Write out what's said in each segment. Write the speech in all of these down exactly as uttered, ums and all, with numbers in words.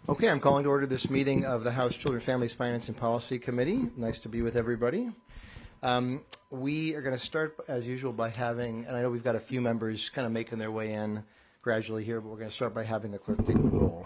Okay, I'm calling to order this meeting of the House Children, Families, Finance, and Policy Committee. Nice to be with everybody. Um, we are going to start, as usual, by having, and I know we've got a few members kind of making their way in gradually here, but we're going to start by having the clerk take the roll.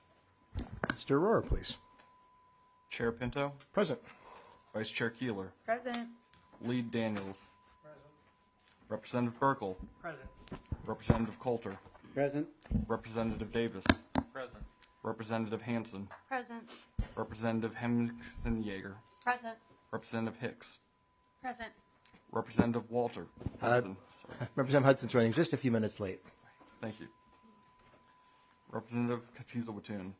Mister Rohr, please. Chair Pinto. Present. Vice Chair Keeler. Present. Lead Daniels. Present. Representative Burkle. Present. Representative Coulter. Present. Representative Davis. Present. Representative Hanson. Present. Representative Hemingson Yeager. Present. Representative Hicks. Present. Representative Walter. Uh, Hudson. Sorry. Representative Hudson's running just a few minutes late. Thank you. Representative Katiza Watun.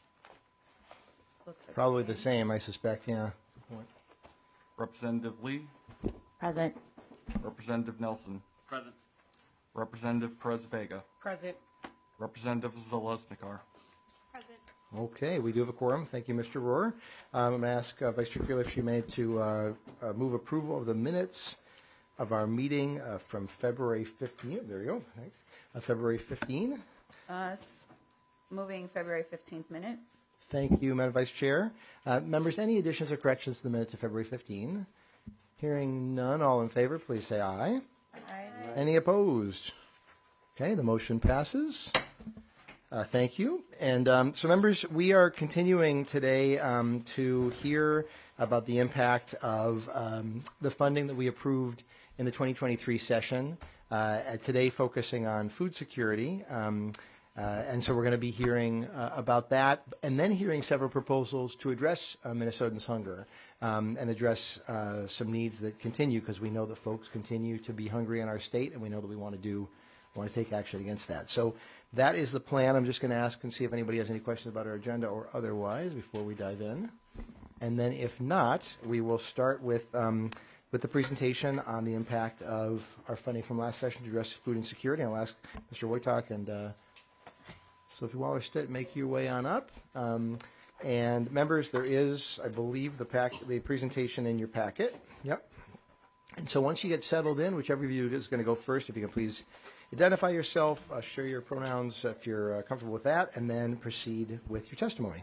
Looks like Probably the same, I suspect, yeah. Representative Lee. Present. Representative Nelson. Present. Representative Perez Vega. Present. Representative Zalesnikar. Present. Okay, we do have a quorum. Thank you, Mister Rohr. Um, I'm going to ask uh, Vice Chair Keeler if she may to uh, uh, move approval of the minutes of our meeting uh, from February fifteenth. There you go. Thanks. Uh, February fifteenth. Uh, s- moving February fifteenth minutes. Thank you, Madam Vice Chair. Uh, members, any additions or corrections to the minutes of February fifteenth? Hearing none, all in favor, please say aye. Aye. Any opposed? Okay, the motion passes. Uh, thank you. And um, so, members, we are continuing today um, to hear about the impact of um, the funding that we approved in the twenty twenty-three session, uh, today focusing on food security. Um, uh, and so we're going to be hearing uh, about that and then hearing several proposals to address uh, Minnesotans' hunger um, and address uh, some needs that continue, because we know that folks continue to be hungry in our state, and we know that we want to do want to take action against that. So that is the plan. I'm just going to ask and see if anybody has any questions about our agenda or otherwise before we dive in. And then if not, we will start with um, with the presentation on the impact of our funding from last session to address food insecurity. I'll ask Mister Wojtak and uh, Sophie Waller-Stitt make your way on up. Um, and members, there is, I believe, the pack, the presentation in your packet. Yep. And so once you get settled in, whichever of you is going to go first, if you can please identify yourself, uh, share your pronouns if you're uh, comfortable with that, and then proceed with your testimony.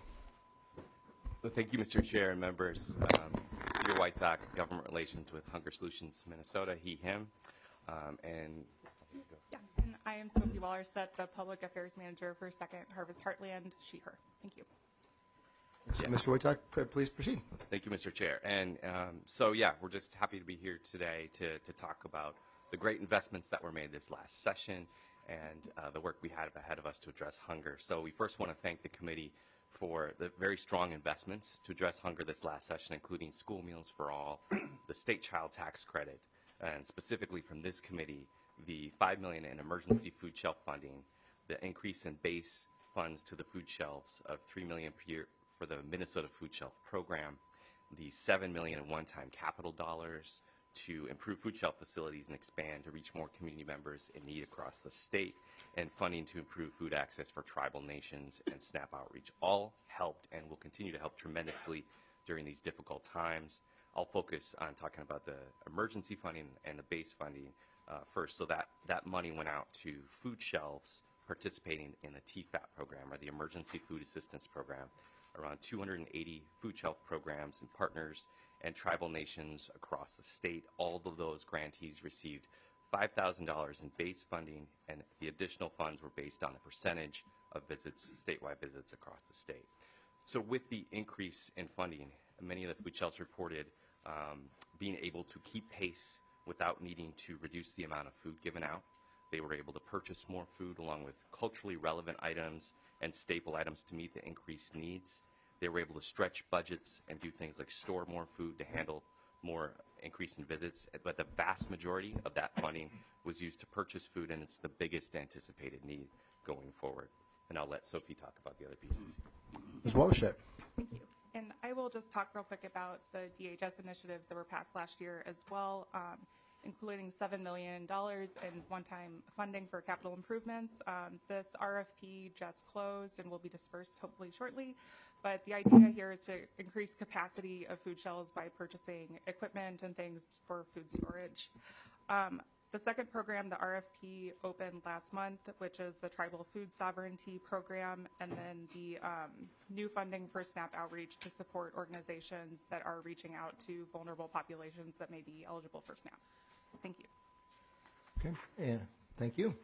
Well, thank you, Mister Chair and members. Um, Peter Wojtak, Government Relations with Hunger Solutions Minnesota, he, him. Um, and Yeah, and I am Sophie Waller-Stitt, the Public Affairs Manager for Second Harvest Heartland, she, her. Thank you. So Yeah. Mister Wojtak, p- please proceed. Thank you, Mister Chair. And um, so, yeah, we're just happy to be here today to, to talk about the great investments that were made this last session and uh, the work we had ahead of us to address hunger. So we first want to thank the committee for the very strong investments to address hunger this last session, including school meals for all, the state child tax credit, and specifically from this committee, the five million dollars in emergency food shelf funding, the increase in base funds to the food shelves of three million dollars per year for the Minnesota Food Shelf Program, the seven million dollars in one-time capital dollars to improve food shelf facilities and expand to reach more community members in need across the state, and funding to improve food access for tribal nations and SNAP outreach. All helped and will continue to help tremendously during these difficult times. I'll focus on talking about the emergency funding and the base funding uh, first. So that, that money went out to food shelves participating in the T FAP program, or the Emergency Food Assistance Program, around two hundred eighty food shelf programs and partners and tribal nations across the state. All of those grantees received five thousand dollars in base funding, and the additional funds were based on a percentage of visits, statewide visits across the state. So with the increase in funding, many of the food shelves reported um, being able to keep pace without needing to reduce the amount of food given out. They were able to purchase more food along with culturally relevant items and staple items to meet the increased needs. They were able to stretch budgets and do things like store more food to handle more increase in visits, but the vast majority of that funding was used to purchase food, and it's the biggest anticipated need going forward. And I'll let Sophie talk about the other pieces. Miz Waller-Stitt. Thank you. And I will just talk real quick about the D H S initiatives that were passed last year as well, um, including seven million dollars in one-time funding for capital improvements. Um, this R F P just closed and will be dispersed hopefully shortly. But the idea here is to increase capacity of food shelves by purchasing equipment and things for food storage. Um, the second program, the R F P, opened last month, which is the Tribal Food Sovereignty Program, and then the um, new funding for SNAP Outreach to support organizations that are reaching out to vulnerable populations that may be eligible for SNAP. Thank you. Okay, yeah, thank you.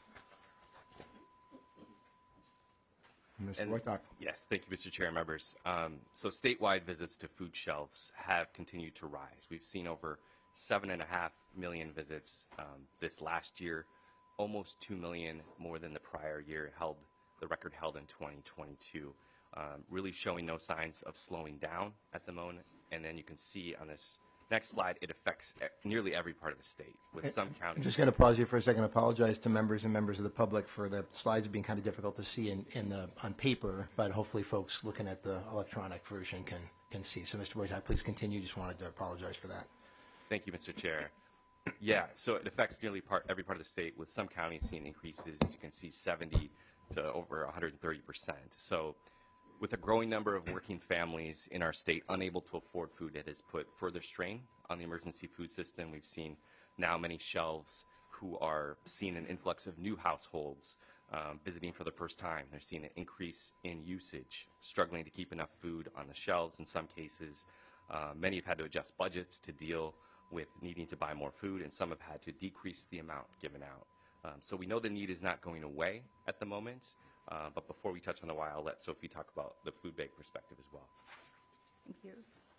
Mister And- Wojtak. Yes, thank you, Mister Chair and members. Um, so statewide visits to food shelves have continued to rise. We've seen over seven and a half million visits um, this last year, almost two million more than the prior year, held the record held in twenty twenty-two. Um, really showing no signs of slowing down at the moment. And then you can see on this next slide, it affects e- nearly every part of the state, with some I'm counties. just going to pause you for a second. Apologize to members and members of the public for the slides being kind of difficult to see in, in the on paper, but hopefully folks looking at the electronic version can can see. So, Mister Wojtak, please continue. Just wanted to apologize for that. Thank you, Mister Chair. Yeah, so it affects nearly part, every part of the state, with some counties seeing increases, as you can see, seventy to over one hundred thirty percent. So with a growing number of working families in our state unable to afford food, it has put further strain on the emergency food system. We've seen now many shelves who are seeing an influx of new households um, visiting for the first time. They're seeing an increase in usage, struggling to keep enough food on the shelves in some cases. Uh, many have had to adjust budgets to deal with needing to buy more food, and some have had to decrease the amount given out. Um, so we know the need is not going away at the moment, uh, but before we touch on the why, I'll let Sophie talk about the food bank perspective as well. Thank you.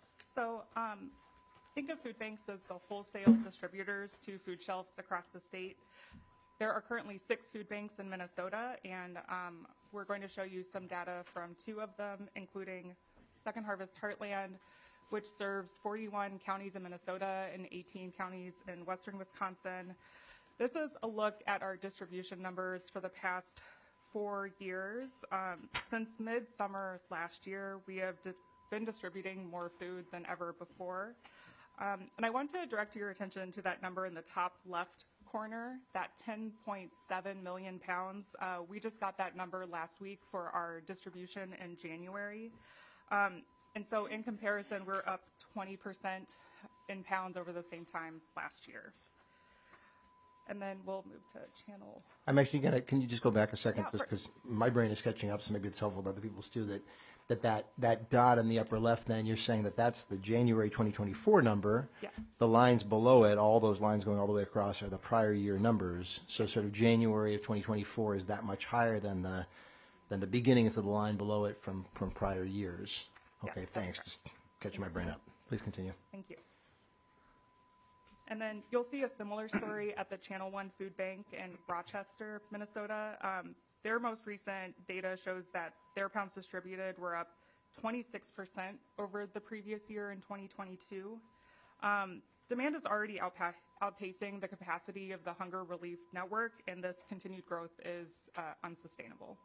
So um, think of food banks as the wholesale distributors to food shelves across the state. There are currently six food banks in Minnesota, and um, we're going to show you some data from two of them, including Second Harvest Heartland, which serves forty-one counties in Minnesota and eighteen counties in western Wisconsin. This is a look at our distribution numbers for the past four years. Um, since midsummer last year, we have di- been distributing more food than ever before. Um, and I want to direct your attention to that number in the top left corner, that ten point seven million pounds. Uh, we just got that number last week for our distribution in January. Um, And so in comparison, we're up twenty percent in pounds over the same time last year. And then we'll move to channel. I'm actually going to, can you just go back a second, Yeah, just for- because my brain is catching up, so maybe it's helpful to other people's too, that, that that that dot in the upper left, then you're saying that that's the January twenty twenty-four number. Yes. The lines below it, all those lines going all the way across, are the prior year numbers. So sort of January of twenty twenty-four is that much higher than the than the beginnings of the line below it from, from prior years. Okay, Yes, that's thanks. Just catching my brain up. Please continue. Thank you. And then you'll see a similar story at the Channel One Food Bank in Rochester, Minnesota. Um, their most recent data shows that their pounds distributed were up twenty-six percent over the previous year in twenty twenty-two. Um, demand is already outpa- outpacing the capacity of the Hunger Relief Network, and this continued growth is uh, unsustainable.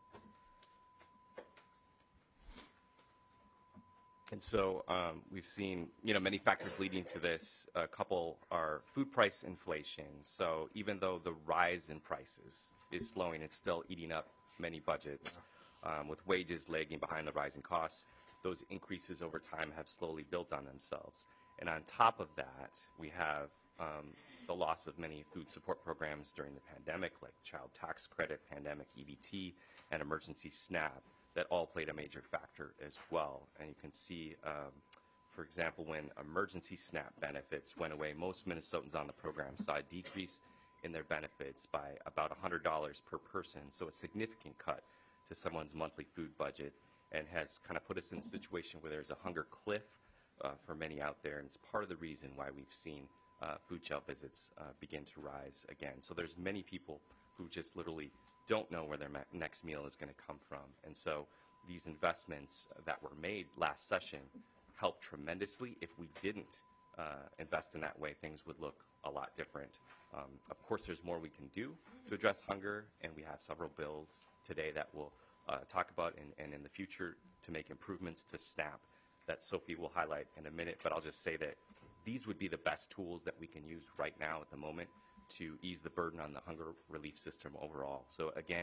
And so um, we've seen, you know, many factors leading to this. A couple are food price inflation. So even though the rise in prices is slowing, it's still eating up many budgets. Um, with wages lagging behind the rising costs, those increases over time have slowly built on themselves. And on top of that, we have um, the loss of many food support programs during the pandemic, like Child Tax Credit, Pandemic E B T, and Emergency SNAP, that all played a major factor as well. And you can see, um, for example, when emergency SNAP benefits went away, most Minnesotans on the program saw a decrease in their benefits by about one hundred dollars per person, so a significant cut to someone's monthly food budget, and has kind of put us in a situation where there's a hunger cliff uh, for many out there, and it's part of the reason why we've seen uh, food shelf visits uh, begin to rise again. So there's many people who just literally don't know where their me- next meal is going to come from. And so these investments that were made last session helped tremendously. If we didn't uh, invest in that way, things would look a lot different. Um, of course, there's more we can do to address hunger, and we have several bills today that we'll uh, talk about, and, and in the future to make improvements to SNAP that Sophie will highlight in a minute. But I'll just say that these would be the best tools that we can use right now at the moment to ease the burden on the hunger relief system overall. So again,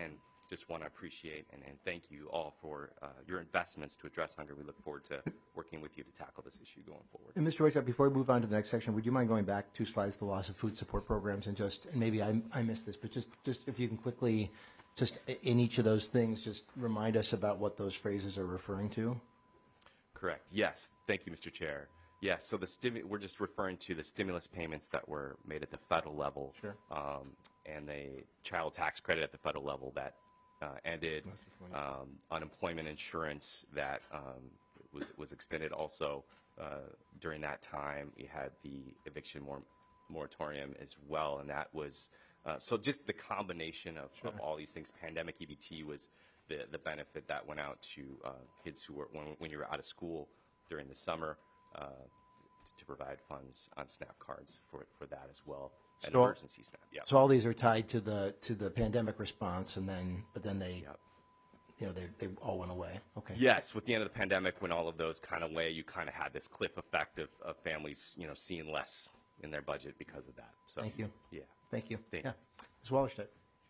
just want to appreciate and, and thank you all for uh, your investments to address hunger. We look forward to working with you to tackle this issue going forward. And Mister Wojcik, before we move on to the next section, would you mind going back two slides, the loss of food support programs, and just, and maybe I, I missed this, but just, just if you can quickly, just in each of those things, just remind us about what those phrases are referring to? Correct. Yes. Thank you, Mister Chair. Yes. So the stimu- we're just referring to the stimulus payments that were made at the federal level, Sure. um, and the child tax credit at the federal level that uh, ended, um, unemployment insurance that um, was was extended. Also, uh, during that time, we had the eviction mor- moratorium as well, and that was uh, so. Just the combination of, Sure. of all these things. Pandemic E B T was the the benefit that went out to uh, kids who were when, when you were out of school during the summer uh, to, to provide funds on SNAP cards for for that as well. An So- emergency SNAP. Yeah. So all these are tied to the, to the pandemic response, and then, but then they, Yep. you know, they, they all went away. Okay. Yes, with the end of the pandemic, when all of those kind of went, you kind of had this cliff effect of, of families, you know, seeing less in their budget because of that. So, Thank you. Yeah. Thank you. Thank Yeah. you. Miz Wallerstedt.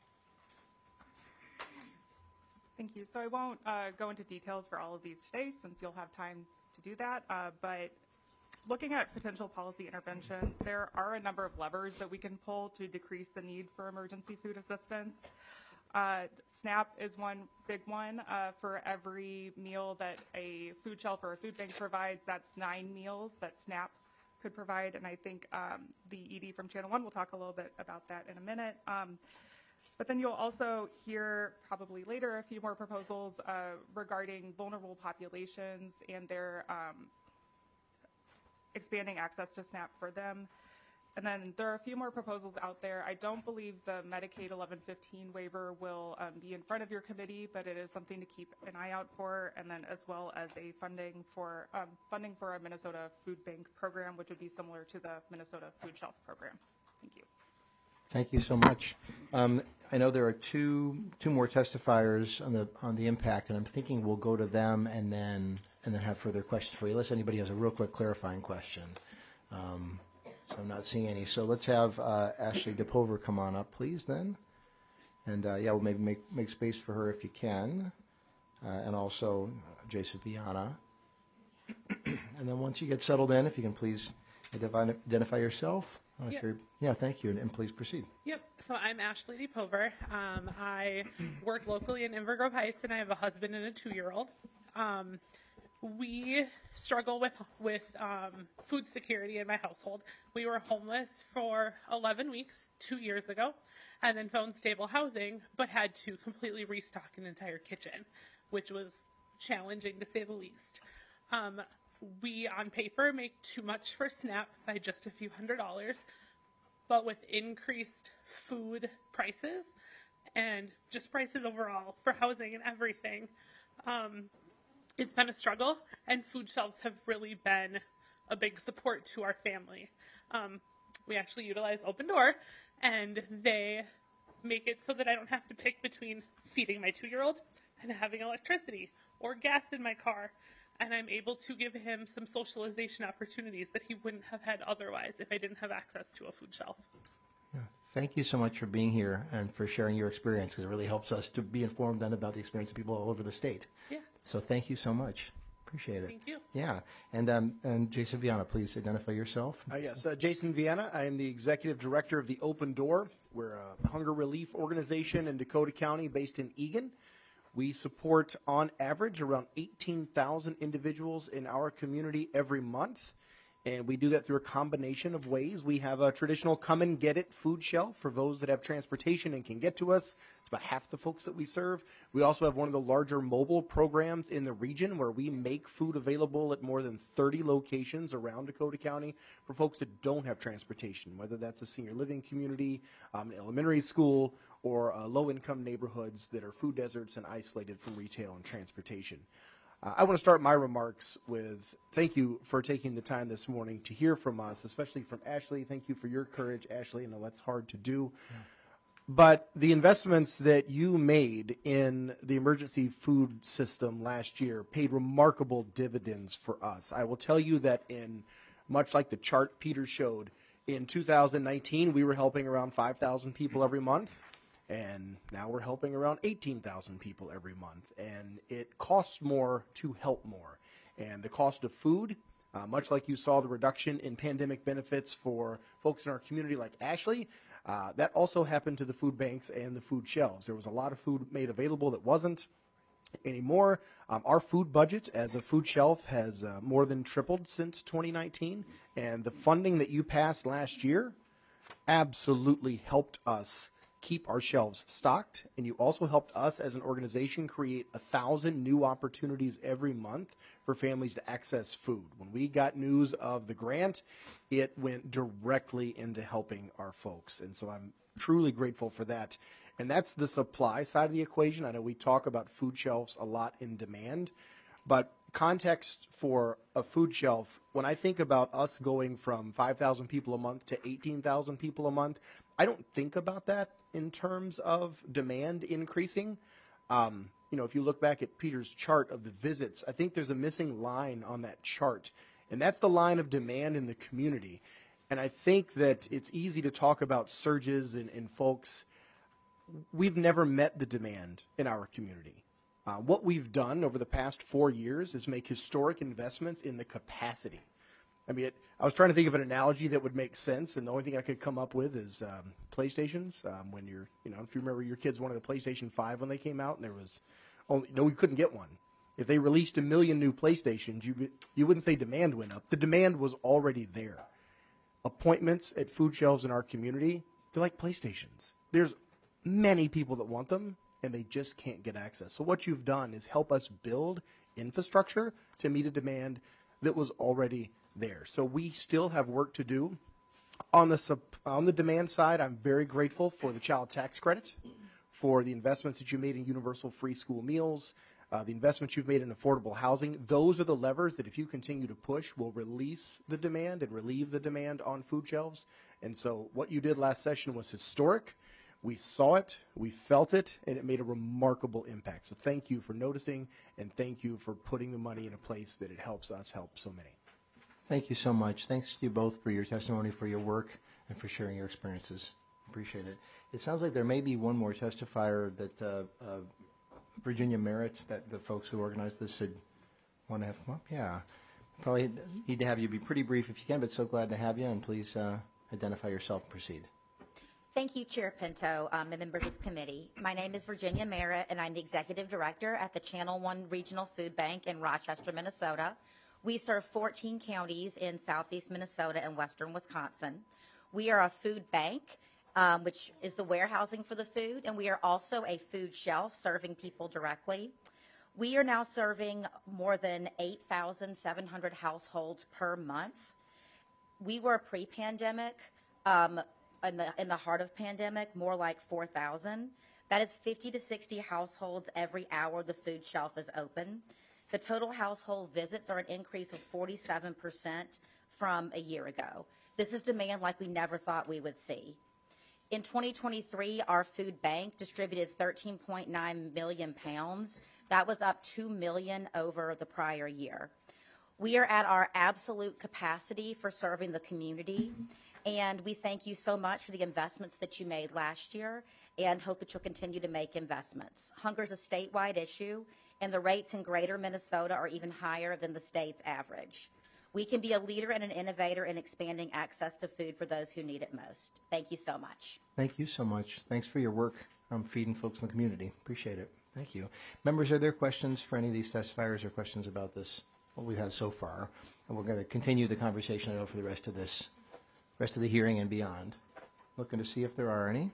Thank you. So I won't uh, go into details for all of these today since you'll have time to do that. Uh, but looking at potential policy interventions, there are a number of levers that we can pull to decrease the need for emergency food assistance. Uh, SNAP is one big one. Uh, for every meal that a food shelf or a food bank provides, that's nine meals that SNAP could provide. And I think um, the E D from Channel One will talk a little bit about that in a minute. Um, But then you'll also hear probably later a few more proposals uh, regarding vulnerable populations and their um, expanding access to SNAP for them. And then there are a few more proposals out there. I don't believe the Medicaid eleven fifteen waiver will um, be in front of your committee, but it is something to keep an eye out for. And then as well as a funding for um, funding for a Minnesota food bank program, which would be similar to the Minnesota food shelf program. Thank you. Thank you so much. Um, I know there are two two more testifiers on the on the impact, and I'm thinking we'll go to them and then and then have further questions for you, unless anybody has a real quick clarifying question. Um, so I'm not seeing any. So let's have uh, Ashley DePover come on up, please, then. And uh, yeah, we'll maybe make make space for her if you can, uh, and also uh, Jason Viana. And then once you get settled in, if you can please identify, identify yourself. Oh, Yeah. sure. Yeah, thank you, and, and please proceed. Yep. So I'm Ashley DePover. Um, I work locally in Inver Grove Heights, and I have a husband and a two-year-old. Um, we struggle with with um, food security in my household. We were homeless for eleven weeks two years ago, and then found stable housing, but had to completely restock an entire kitchen, which was challenging to say the least. Um, we, on paper, make too much for SNAP by just a few hundred dollars, but with increased food prices and just prices overall for housing and everything, um, it's been a struggle, and food shelves have really been a big support to our family. Um, we actually utilize Open Door, and they make it so that I don't have to pick between feeding my two-year-old and having electricity or gas in my car. And I'm able to give him some socialization opportunities that he wouldn't have had otherwise if I didn't have access to a food shelf. Thank you so much for being here and for sharing your experience, because it really helps us to be informed then about the experience of people all over the state. Yeah. So thank you so much. Appreciate it. Thank you. Yeah. And um, and Jason Viana, please identify yourself. Uh, yes, uh, Jason Viana. I am the executive director of the Open Door. We're a hunger relief organization in Dakota County based in Eagan. We support, on average, around eighteen thousand individuals in our community every month. And we do that through a combination of ways. We have a traditional come-and-get-it food shelf for those that have transportation and can get to us. It's about half the folks that we serve. We also have one of the larger mobile programs in the region where we make food available at more than thirty locations around Dakota County for folks that don't have transportation, whether that's a senior living community, um, an elementary school, or uh, low-income neighborhoods that are food deserts and isolated from retail and transportation. Uh, I want to start my remarks with thank you for taking the time this morning to hear from us, especially from Ashley. Thank you for your courage, Ashley. I know that's hard to do. Yeah. But the investments that you made in the emergency food system last year paid remarkable dividends for us. I will tell you that in, much like the chart Peter showed, in two thousand nineteen, we were helping around five thousand people every month. And now we're helping around eighteen thousand people every month. And it costs more to help more. And the cost of food, uh, much like you saw the reduction in pandemic benefits for folks in our community like Ashley, uh, that also happened to the food banks and the food shelves. There was a lot of food made available that wasn't anymore. Um, our food budget as a food shelf has uh, more than tripled since twenty nineteen. And the funding that you passed last year absolutely helped us keep our shelves stocked, and you also helped us as an organization create a thousand new opportunities every month for families to access food. When we got news of the grant, it went directly into helping our folks, and so I'm truly grateful for that. And that's the supply side of the equation. I know we talk about food shelves a lot in demand, but context for a food shelf, when I think about us going from five thousand people a month to eighteen thousand people a month, I don't think about that in terms of demand increasing. Um, you know, if you look back at Peter's chart of the visits, I think there's a missing line on that chart, and that's the line of demand in the community. And I think that it's easy to talk about surges in, in folks. We've never met the demand in our community. Uh, what we've done over the past four years is make historic investments in the capacity. I mean, it, I was trying to think of an analogy that would make sense, and the only thing I could come up with is um, PlayStations. Um, when you're, you know, if you remember your kids wanted a PlayStation five when they came out, and there was only, no, you couldn't get one. If they released a million new PlayStations, you you wouldn't say demand went up. The demand was already there. Appointments at food shelves in our community, they're like PlayStations. There's many people that want them, and they just can't get access. So what you've done is help us build infrastructure to meet a demand that was already there. So we still have work to do. On the sub, on the demand side, I'm very grateful for the child tax credit, for the investments that you made in universal free school meals, uh, the investments you've made in affordable housing. Those are the levers that if you continue to push will release the demand and relieve the demand on food shelves. And so what you did last session was historic. We saw it, we felt it, and it made a remarkable impact. So thank you for noticing, and thank you for putting the money in a place that it helps us help so many. Thank you so much. Thanks to you both for your testimony, for your work, and for sharing your experiences. Appreciate it. It sounds like there may be one more testifier that uh, uh, Virginia Merritt, that the folks who organized this should want to have come up. Yeah. Probably need to have you be pretty brief if you can, but so glad to have you, and please uh, identify yourself and proceed. Thank you, Chair Pinto, um, and members of the committee. My name is Virginia Merritt, and I'm the Executive Director at the Channel One Regional Food Bank in Rochester, Minnesota. We serve fourteen counties in southeast Minnesota and western Wisconsin. We are a food bank, um, which is the warehousing for the food, and we are also a food shelf serving people directly. We are now serving more than eight thousand seven hundred households per month. We were pre-pandemic, um, in the, in the heart of pandemic, more like four thousand. That is fifty to sixty households every hour the food shelf is open. The total household visits are an increase of forty-seven percent from a year ago. This is demand like we never thought we would see. In twenty twenty-three, our food bank distributed thirteen point nine million pounds. That was up two million over the prior year. We are at our absolute capacity for serving the community, and we thank you so much for the investments that you made last year and hope that you'll continue to make investments. Hunger is a statewide issue, and the rates in greater Minnesota are even higher than the state's average. We can be a leader and an innovator in expanding access to food for those who need it most. Thank you so much. Thank you so much. Thanks for your work um, feeding folks in the community. Appreciate it. Thank you. Members, are there questions for any of these testifiers or questions about this, what we've had so far? And we're going to continue the conversation, I know, for the rest of this, rest of the hearing and beyond. Looking to see if there are any.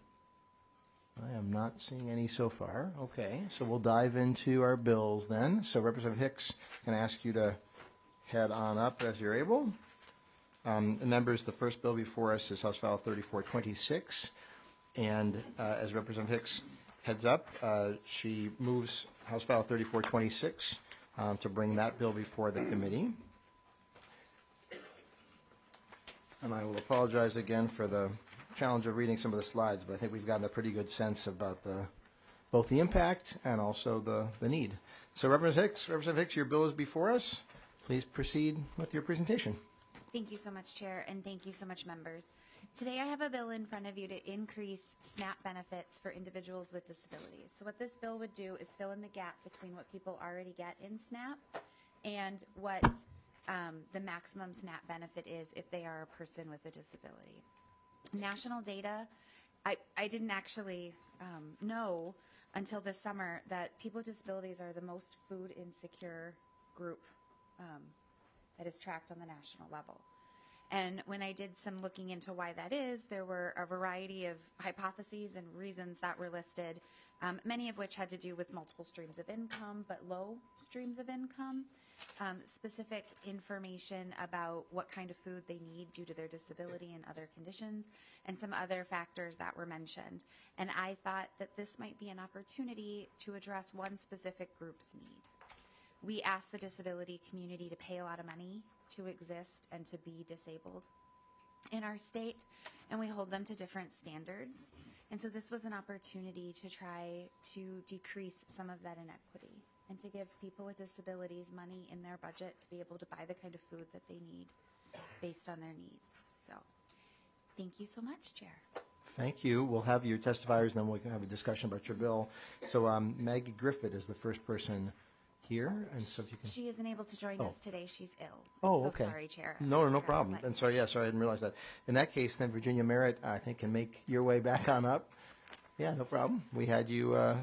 I am not seeing any so far. Okay, so we'll dive into our bills then. So Representative Hicks, can I ask you to head on up as you're able? Um, and members, the first bill before us is House File thirty-four twenty-six. And uh, as Representative Hicks heads up, uh, she moves House File thirty-four twenty-six um, to bring that bill before the committee. And I will apologize again for the challenge of reading some of the slides, but I think we've gotten a pretty good sense about the both the impact and also the, the need. So Representative Hicks, Representative Hicks, your bill is before us. Please proceed with your presentation. Thank you so much, Chair, and thank you so much, members. Today I have a bill in front of you to increase SNAP benefits for individuals with disabilities. So what this bill would do is fill in the gap between what people already get in SNAP and what um, the maximum SNAP benefit is if they are a person with a disability. National data, I, I didn't actually um, know until this summer that people with disabilities are the most food insecure group um, that is tracked on the national level. And when I did some looking into why that is, there were a variety of hypotheses and reasons that were listed, um, many of which had to do with multiple streams of income, but low streams of income, um, specific information about what kind of food they need due to their disability and other conditions, and some other factors that were mentioned. And I thought that this might be an opportunity to address one specific group's need. We ask the disability community to pay a lot of money to exist and to be disabled in our state, and we hold them to different standards. And so this was an opportunity to try to decrease some of that inequity and to give people with disabilities money in their budget to be able to buy the kind of food that they need based on their needs. So thank you so much, Chair. Thank you. We'll have your testifiers, and then we can have a discussion about your bill. So um, Maggie Griffith is the first person here, and so if you can. She isn't able to join Oh. us today. She's ill. Oh, I'm so okay. sorry, Chair. No, no, no I forgot to problem. let And you sorry, yeah, sorry, I didn't realize that. In that case, then Virginia Merritt, I think, can make your way back on up. Yeah, no problem. We had you, uh,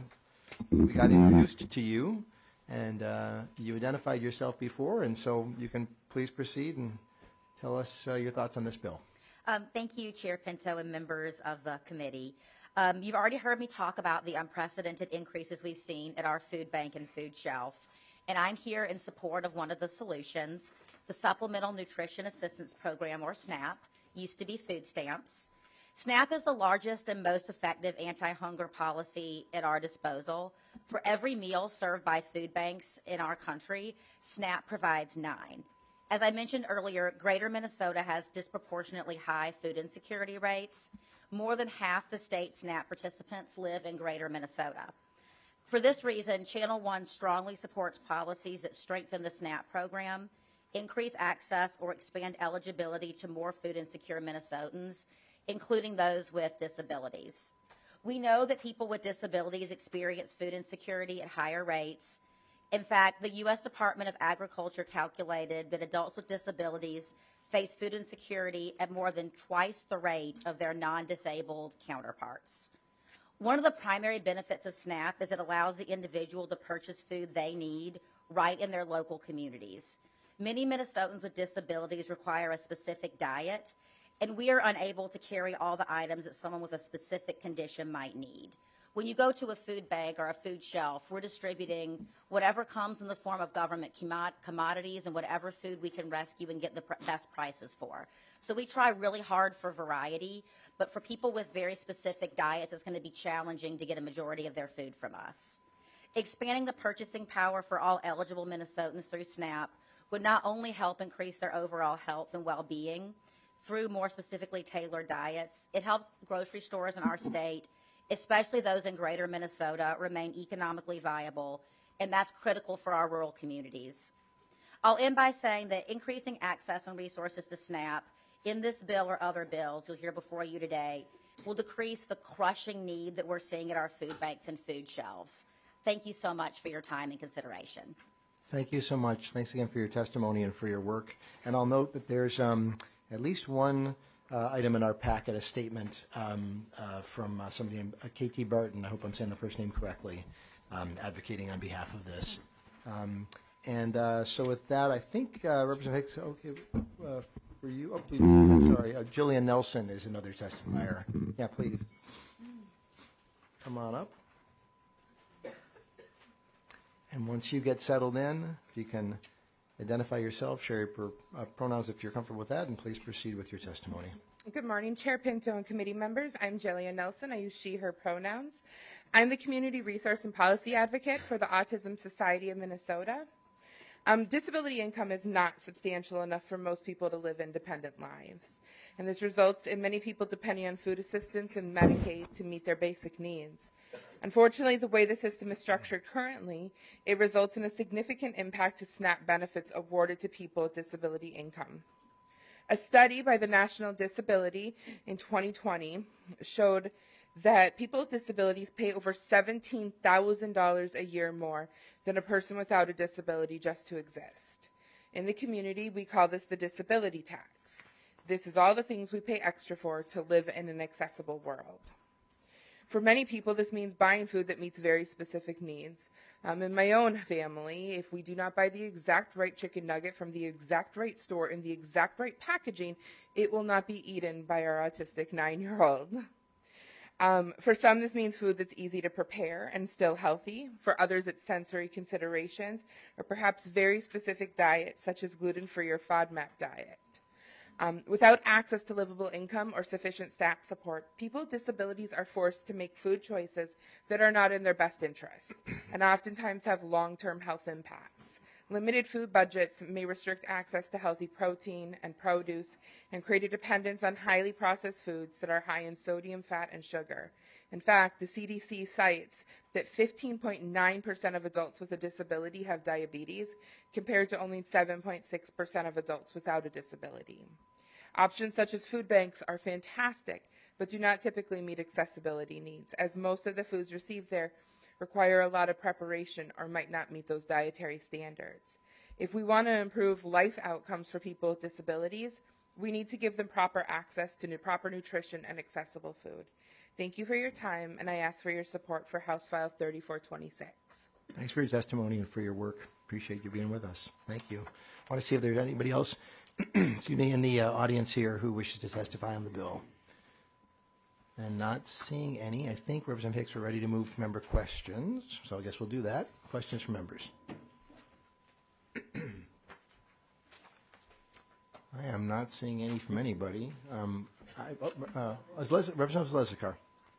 we got introduced to you, and uh, you identified yourself before, and so you can please proceed and tell us uh, your thoughts on this bill. Um, thank you, Chair Pinto and members of the committee. Um, you've already heard me talk about the unprecedented increases we've seen at our food bank and food shelf. And I'm here in support of one of the solutions, the Supplemental Nutrition Assistance Program, or SNAP, used to be food stamps. SNAP is the largest and most effective anti-hunger policy at our disposal. For every meal served by food banks in our country, SNAP provides nine. As I mentioned earlier, Greater Minnesota has disproportionately high food insecurity rates. More than half the state SNAP participants live in Greater Minnesota. For this reason, Channel One strongly supports policies that strengthen the SNAP program, increase access or expand eligibility to more food insecure Minnesotans, including those with disabilities. We know that people with disabilities experience food insecurity at higher rates. In fact, the U S Department of Agriculture calculated that adults with disabilities face food insecurity at more than twice the rate of their non-disabled counterparts. One of the primary benefits of SNAP is it allows the individual to purchase food they need right in their local communities. Many Minnesotans with disabilities require a specific diet, and we are unable to carry all the items that someone with a specific condition might need. When you go to a food bank or a food shelf, we're distributing whatever comes in the form of government commodities and whatever food we can rescue and get the best prices for. So we try really hard for variety, but for people with very specific diets, it's going to be challenging to get a majority of their food from us. Expanding the purchasing power for all eligible Minnesotans through SNAP would not only help increase their overall health and well-being through more specifically tailored diets, it helps grocery stores in our state, especially those in Greater Minnesota, remain economically viable, and that's critical for our rural communities. I'll end by saying that increasing access and resources to SNAP in this bill or other bills you'll hear before you today will decrease the crushing need that we're seeing at our food banks and food shelves. Thank you so much for your time and consideration. Thank you so much. Thanks again for your testimony and for your work. And I'll note that there's um, at least one uh, item in our packet, a statement um, uh, from uh, somebody named uh, K T Barton, I hope I'm saying the first name correctly, um, advocating on behalf of this. Um, and uh, so with that, I think uh, Representative Hicks, okay, uh, for you, oh, please, I'm sorry, uh, Jillian Nelson is another testifier. Yeah, please. Come on up. And once you get settled in, if you can identify yourself, share your per, uh, pronouns if you're comfortable with that, and please proceed with your testimony. Good morning, Chair Pinto and committee members. I'm Jillian Nelson. I use she, her pronouns. I'm the Community Resource and Policy Advocate for the Autism Society of Minnesota. Um, disability income is not substantial enough for most people to live independent lives, and this results in many people depending on food assistance and Medicaid to meet their basic needs. Unfortunately, the way the system is structured currently, it results in a significant impact to SNAP benefits awarded to people with disability income. A study by the National Disability in twenty twenty showed that people with disabilities pay over seventeen thousand dollars a year more than a person without a disability just to exist. In the community, we call this the disability tax. This is all the things we pay extra for to live in an accessible world. For many people, this means buying food that meets very specific needs. Um, in my own family, if we do not buy the exact right chicken nugget from the exact right store in the exact right packaging, it will not be eaten by our autistic nine-year-old. Um, for some, this means food that's easy to prepare and still healthy. For others, it's sensory considerations or perhaps very specific diets such as gluten-free or FODMAP diet. Um, without access to livable income or sufficient staff support, people with disabilities are forced to make food choices that are not in their best interest and oftentimes have long-term health impacts. Limited food budgets may restrict access to healthy protein and produce and create a dependence on highly processed foods that are high in sodium, fat, and sugar. In fact, the C D C cites that fifteen point nine percent of adults with a disability have diabetes, compared to only seven point six percent of adults without a disability. Options such as food banks are fantastic, but do not typically meet accessibility needs, as most of the foods received there require a lot of preparation or might not meet those dietary standards. If we want to improve life outcomes for people with disabilities, we need to give them proper access to new, proper nutrition and accessible food. Thank you for your time, and I ask for your support for House File thirty-four twenty-six. Thanks for your testimony and for your work. Appreciate you being with us. Thank you. I want to see if there's anybody else excuse me, in the uh, audience here who wishes to testify on the bill. And not seeing any. I think Representative Hicks, we're ready to move to member questions, so I guess we'll do that. Questions from members. I am not seeing any from anybody. Um, I, uh, Les- Representative Zalezakar.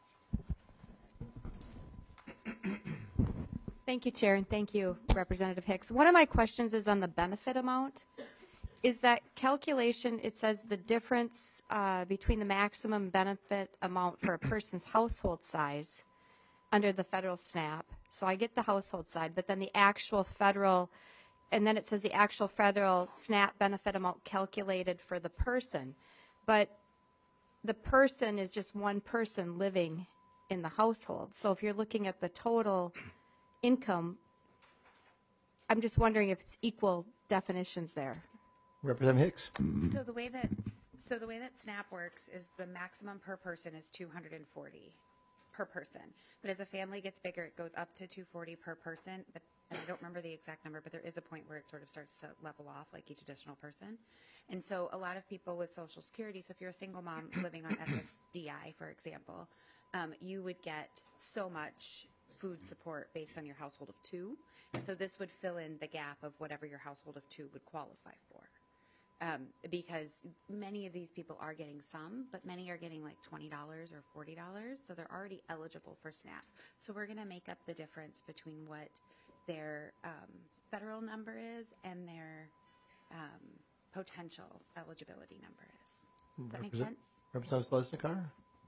Thank you, Chair, and thank you, Representative Hicks. One of my questions is on the benefit amount. Is that calculation, it says the difference uh, between the maximum benefit amount for a person's household size under the federal SNAP. So I get the household side, but then the actual federal, and then it says the actual federal SNAP benefit amount calculated for the person. But the person is just one person living in the household. So if you're looking at the total income, I'm just wondering if it's equal definitions there. Representative Hicks. So the way that so the way that SNAP works is the maximum per person is two hundred forty per person. But as a family gets bigger, it goes up to two hundred forty per person. But and I don't remember the exact number, but there is a point where it sort of starts to level off, like each additional person. And so a lot of people with Social Security. So if you're a single mom living on S S D I, for example, um, you would get so much food support based on your household of two. And so this would fill in the gap of whatever your household of two would qualify for. Um, because many of these people are getting some, but many are getting like twenty dollars or forty dollars, so they're already eligible for SNAP. So we're going to make up the difference between what their um, federal number is and their um, potential eligibility number is. Does that make sense? Representative Zalezakar?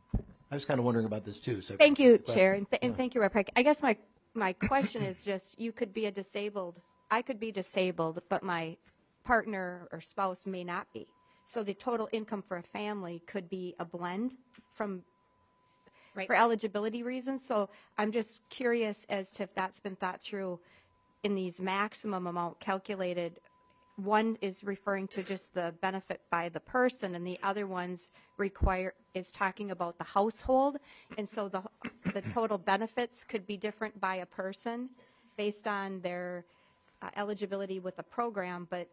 I was kind of wondering about this too. So Thank you, Chair, and, th- and thank you, Representative. I guess my, my question is just, you could be a disabled, I could be disabled, but my partner or spouse may not be. So the total income for a family could be a blend from Right. for eligibility reasons. So I'm just curious as to if that's been thought through in these maximum amount calculated. One is referring to just the benefit by the person, and the other one's require is talking about the household. And so the the total benefits could be different by a person based on their uh, eligibility with the program, but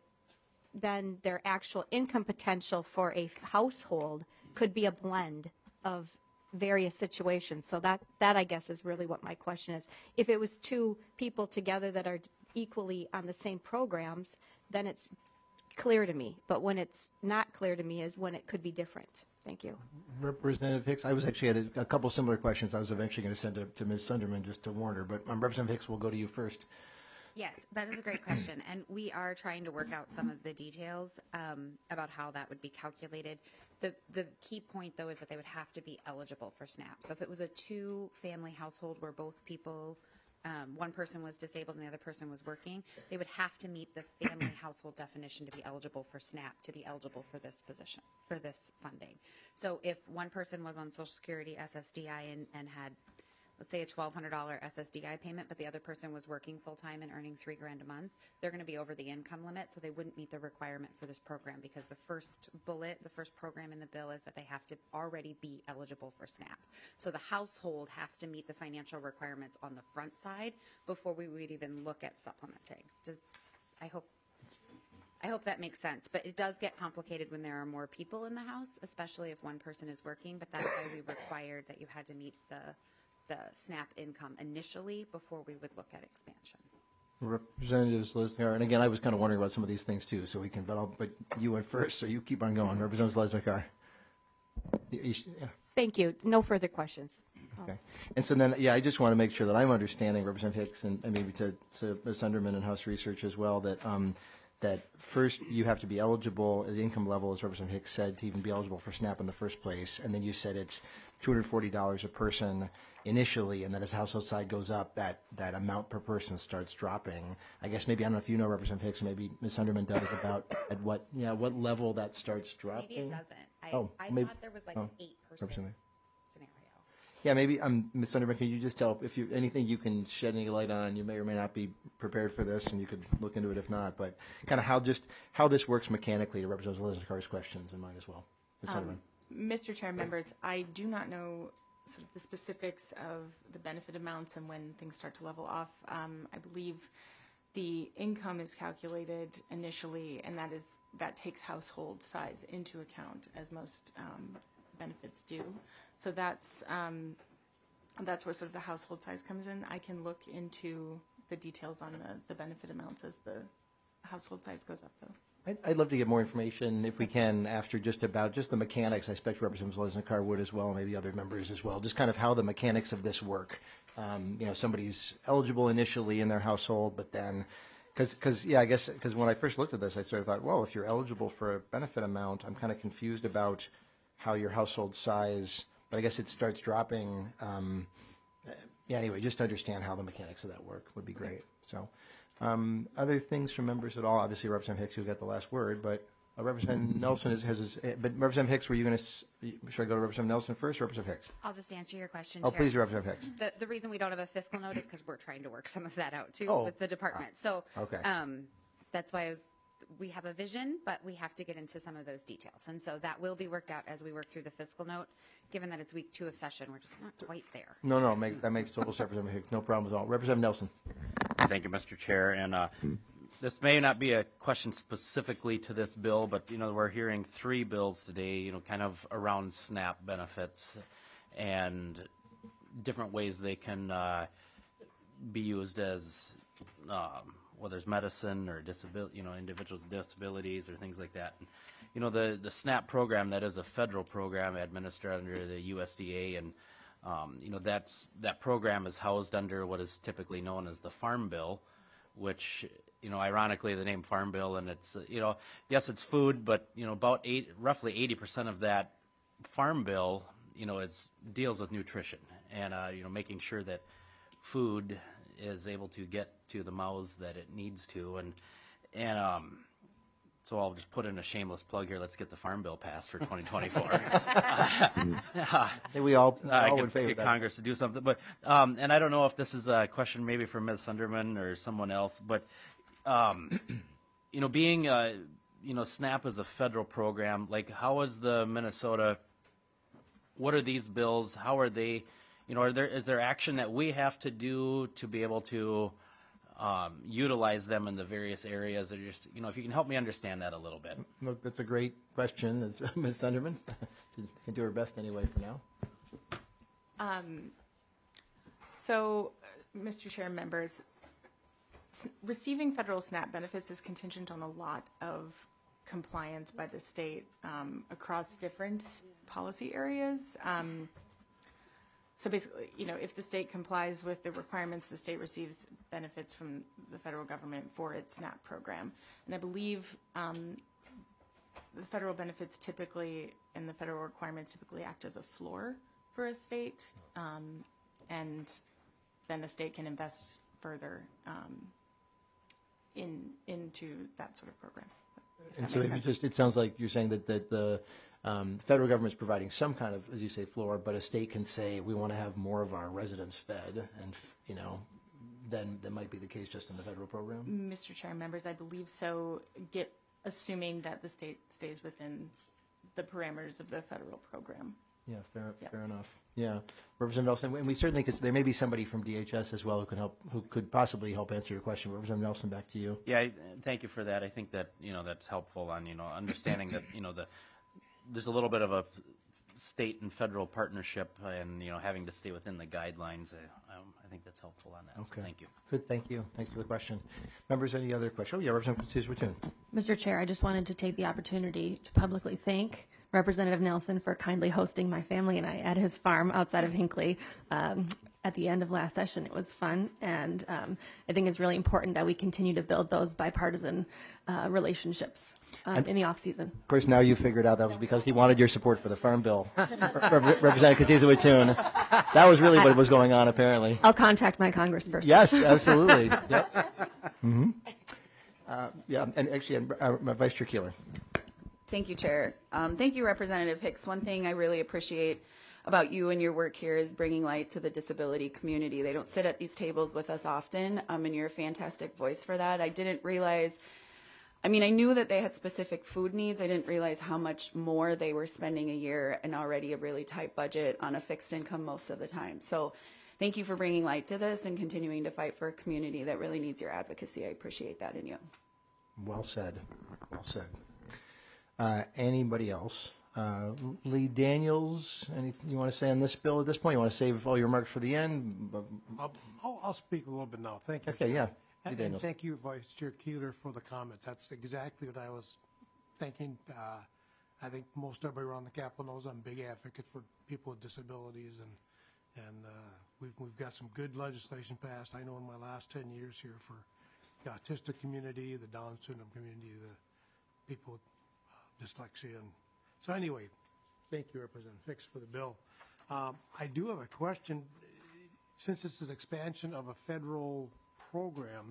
then their actual income potential for a household could be a blend of various situations. So that, that I guess is really what my question is. If it was two people together that are equally on the same programs, then it's clear to me. But when it's not clear to me is when it could be different. Thank you. Representative Hicks, I was actually had a, a couple similar questions I was eventually going to send to, to Miz Sunderman just to warn her, but um, Representative Hicks, we'll go to you first. Yes, that is a great question, and we are trying to work out some of the details um, about how that would be calculated. The the key point, though, is that they would have to be eligible for SNAP. So if it was a two-family household where both people um, one person was disabled and the other person was working, they would have to meet the family household definition to be eligible for SNAP, to be eligible for this position, for this funding. So if one person was on Social Security S S D I and, and had, let's say, a twelve hundred dollars S S D I payment, but the other person was working full-time and earning three grand a month, they're going to be over the income limit, so they wouldn't meet the requirement for this program, because the first bullet, the first program in the bill is that they have to already be eligible for SNAP. So the household has to meet the financial requirements on the front side before we would even look at supplementing. Does, I hope, I hope that makes sense, but it does get complicated when there are more people in the house, especially if one person is working, but that's why we required that you had to meet the the SNAP income initially before we would look at expansion. Representatives Lesnicar, and again, I was kind of wondering about some of these things too, so we can, but I'll, but you went first, so you keep on going. Representative Lesnicar. Yeah. Thank you. No further questions. Okay. And so then, yeah, I just want to make sure that I'm understanding Representative Hicks and, and maybe to, to Miz Sunderman and House Research as well, that um, that first you have to be eligible, the income level, as Representative Hicks said, to even be eligible for SNAP in the first place, and then you said it's two hundred forty dollars a person initially, and then as household size goes up, that, that amount per person starts dropping. I guess maybe, I don't know if you know, Representative Hicks, or maybe Miz Sunderman does, about at what, yeah, what level that starts dropping? Maybe it doesn't. I, Oh, I maybe- thought there was like oh, an eight percent Representative. scenario. Yeah, maybe, um, Miz Sunderman, can you just tell, if you, anything you can shed any light on, you may or may not be prepared for this, and you could look into it if not, but kind of how just, how this works mechanically to Representative Lesnicar's questions and mine as well. Miz Sunderman. Um, Mister Chair, members, I do not know sort of the specifics of the benefit amounts and when things start to level off. Um, I believe the income is calculated initially, and that is that takes household size into account, as most um, benefits do. So that's um, that's where sort of the household size comes in. I can look into the details on the, the benefit amounts as the household size goes up, though. I'd, I'd love to get more information, if we can, after just about just the mechanics. I expect Representative Lesnicar would as well, maybe other members as well, just kind of how the mechanics of this work. Um, you know, somebody's eligible initially in their household, but then, because, because yeah, I guess, because when I first looked at this, I sort of thought, well, if you're eligible for a benefit amount, I'm kind of confused about how your household size, but I guess it starts dropping. Um, yeah, anyway, just to understand how the mechanics of that work would be great. So. Um, other things from members at all? Obviously, Representative Hicks, who got the last word, but uh, Representative Nelson is, has his. But Representative Hicks, were you going to? Should I go to Representative Nelson first, or Representative Hicks? I'll just answer your question. Oh, Chair. please, Representative Hicks. The, the reason we don't have a fiscal note is because we're trying to work some of that out too Oh. with the department. So Okay. um, that's why I was, we have a vision, but we have to get into some of those details, and so that will be worked out as we work through the fiscal note. Given that it's week two of session, we're just not quite there. No, no, make, that makes total sense, Representative Hicks. No problem at all. Representative Nelson. Thank you, Mister Chair. And uh, this may not be a question specifically to this bill, but you know we're hearing three bills today, you know, kind of around SNAP benefits and different ways they can uh, be used as um, whether it's medicine or disability, you know, individuals with disabilities or things like that. And, you know, the the SNAP program, that is a federal program administered under the U S D A, and um, you know that's that program is housed under what is typically known as the Farm Bill, which, you know, ironically, the name Farm Bill, and it's, uh, you know, yes, it's food, but, you know, about eight, roughly eighty percent of that Farm Bill, you know, is deals with nutrition and, uh, you know, making sure that food is able to get to the mouths that it needs to. And, and, um, so I'll just put in a shameless plug here. Let's get the Farm Bill passed for twenty twenty-four. I think we all, Uh, all get, in favor get of that. Congress to do something, but um, and I don't know if this is a question maybe for Miz Sunderman or someone else, but um, you know, being uh, you know, SNAP is a federal program. Like, how is the Minnesota? What are these bills? How are they? You know, are there is there action that we have to do to be able to um, utilize them in the various areas? Or just, you know, if you can help me understand that a little bit. Look, that's a great question, as Miz Sunderman can do her best anyway for now. Um, so, uh, Mister Chair, members, s- receiving federal SNAP benefits is contingent on a lot of compliance by the state um, across different policy areas. Um, so basically, you know, if the state complies with the requirements, the state receives benefits from the federal government for its SNAP program. And I believe um, the federal benefits typically, and the federal requirements typically act as a floor for a state, um, and then the state can invest further um, in into that sort of program. And That so makes it sense. just, it sounds like you're saying that, that the um, federal government's providing some kind of, as you say, floor, but a state can say, we want to have more of our residents fed, and, you know, then that might be the case just in the federal program? Mister Chair, members, I believe so, get, assuming that the state stays within the parameters of the federal program. Yeah, fair, Yep. fair enough. Yeah. Representative Nelson, and we certainly could, there may be somebody from D H S as well who can help, who could possibly help answer your question. Representative Nelson, back to you. Yeah, I- thank you for that. I think that, you know, that's helpful on, you know, understanding that, you know, the, there's a little bit of a state and federal partnership and, you know, having to stay within the guidelines. I, um, I think that's helpful on that. So Okay. thank you. Good, thank you. Thanks for the question. Members, any other questions? Oh, yeah, Representative Susan Ratoon. Mister Chair, I just wanted to take the opportunity to publicly thank Representative Nelson for kindly hosting my family and I at his farm outside of Hinckley um, at the end of last session. It was fun, and um, I think it's really important that we continue to build those bipartisan uh, relationships um, in the off season. Of course, now you figured out that was because he wanted your support for the Farm Bill. Rep- Representative Katiza Ratoon. That was really what was going on, apparently. I'll contact my congressperson. Yes, absolutely. Yep. Mm-hmm. Uh, yeah, and actually, uh, uh, Vice Chair Keeler. Thank you, Chair. Um, thank you, Representative Hicks. One thing I really appreciate about you and your work here is bringing light to the disability community. They don't sit at these tables with us often, um, and you're a fantastic voice for that. I didn't realize, I mean, I knew that they had specific food needs. I didn't realize how much more they were spending a year and already a really tight budget on a fixed income most of the time. So thank you for bringing light to this and continuing to fight for a community that really needs your advocacy. I appreciate that in you. Well said. Well said. Uh, anybody else? Uh, Lee Daniels, anything you want to say on this bill at this point? You want to save all your remarks for the end? I'll, I'll, I'll speak a little bit now. Thank you. Okay, Chair. yeah. Lee And, and Daniels. thank you, Vice Chair Keeler, for the comments. That's exactly what I was thinking. Uh, I think most everybody around the Capitol knows I'm a big advocate for people with disabilities, and and uh, we've we've got some good legislation passed. I know in my last ten years here for the autistic community, the Down syndrome community, the people with uh, dyslexia, and so anyway, thank you, Representative Hicks, for the bill. Um, I do have a question. Since this is expansion of a federal program,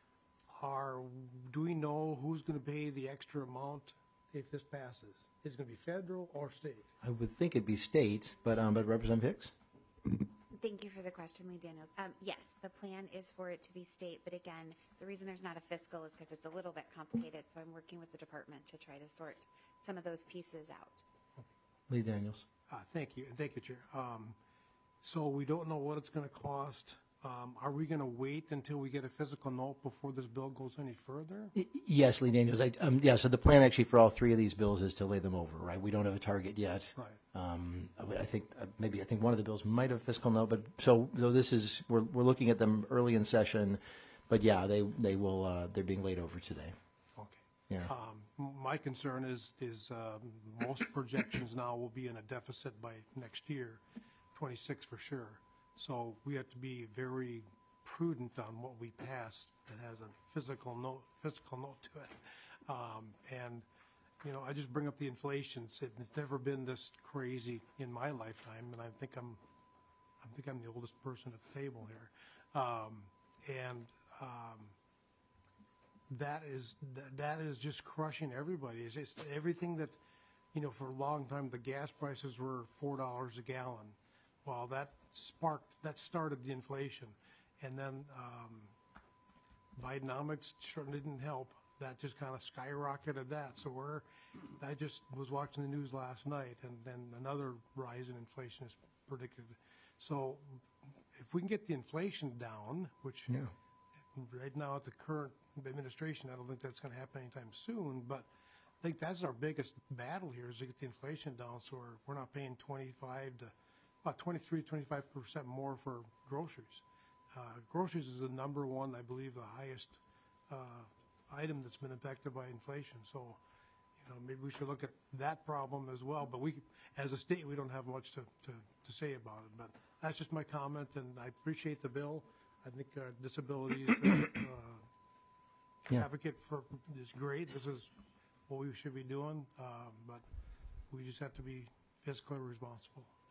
are, do we know who's going to pay the extra amount if this passes? Is it going to be federal or state? I would think it'd be state, but um, but Representative Hicks? Thank you for the question, Lee Daniels. Um, yes, the plan is for it to be state, but again, the reason there's not a fiscal is because it's a little bit complicated, so I'm working with the department to try to sort some of those pieces out. Lee Daniels. Uh, thank you, and thank you, Chair. Um, so we don't know what it's going to cost. Um, are we going to wait until we get a physical note before this bill goes any further? Y- Yes, Lee Daniels. I, um, yeah, so the plan actually for all three of these bills is to lay them over, right? We don't have a target yet. Right. Um, I I think uh, maybe I think one of the bills might have fiscal note, but so so this is we're we're looking at them early in session, but yeah, they they will uh, they're being laid over today. Okay. Yeah. Um, my concern is is um, most projections now will be in a deficit by next year, twenty-six for sure. So we have to be very prudent on what we pass that has a physical note, physical note to it. Um, and, you know, I just bring up the inflation. It's, it's never been this crazy in my lifetime, and I think I'm, I think I'm the oldest person at the table here. Um, and um, that is that, that is just crushing everybody. It's just everything that, you know, for a long time the gas prices were four dollars a gallon. Well, that sparked, that started the inflation. And then um, Bidenomics sure didn't help. That just kind of skyrocketed that. So we're, I just was watching the news last night, and then another rise in inflation is predicted. So if we can get the inflation down, which Yeah. right now at the current administration, I don't think that's going to happen anytime soon, but I think that's our biggest battle here is to get the inflation down so we're, we're not paying twenty-five to about twenty-three, twenty-five percent more for groceries. Uh, groceries is the number one, I believe, the highest uh, item that's been impacted by inflation. So, you know, maybe we should look at that problem as well. But we, as a state, we don't have much to, to, to say about it. But that's just my comment, and I appreciate the bill. I think uh, disabilities uh, Yeah. advocate for is great. This is what we should be doing, uh, but we just have to be fiscally responsible.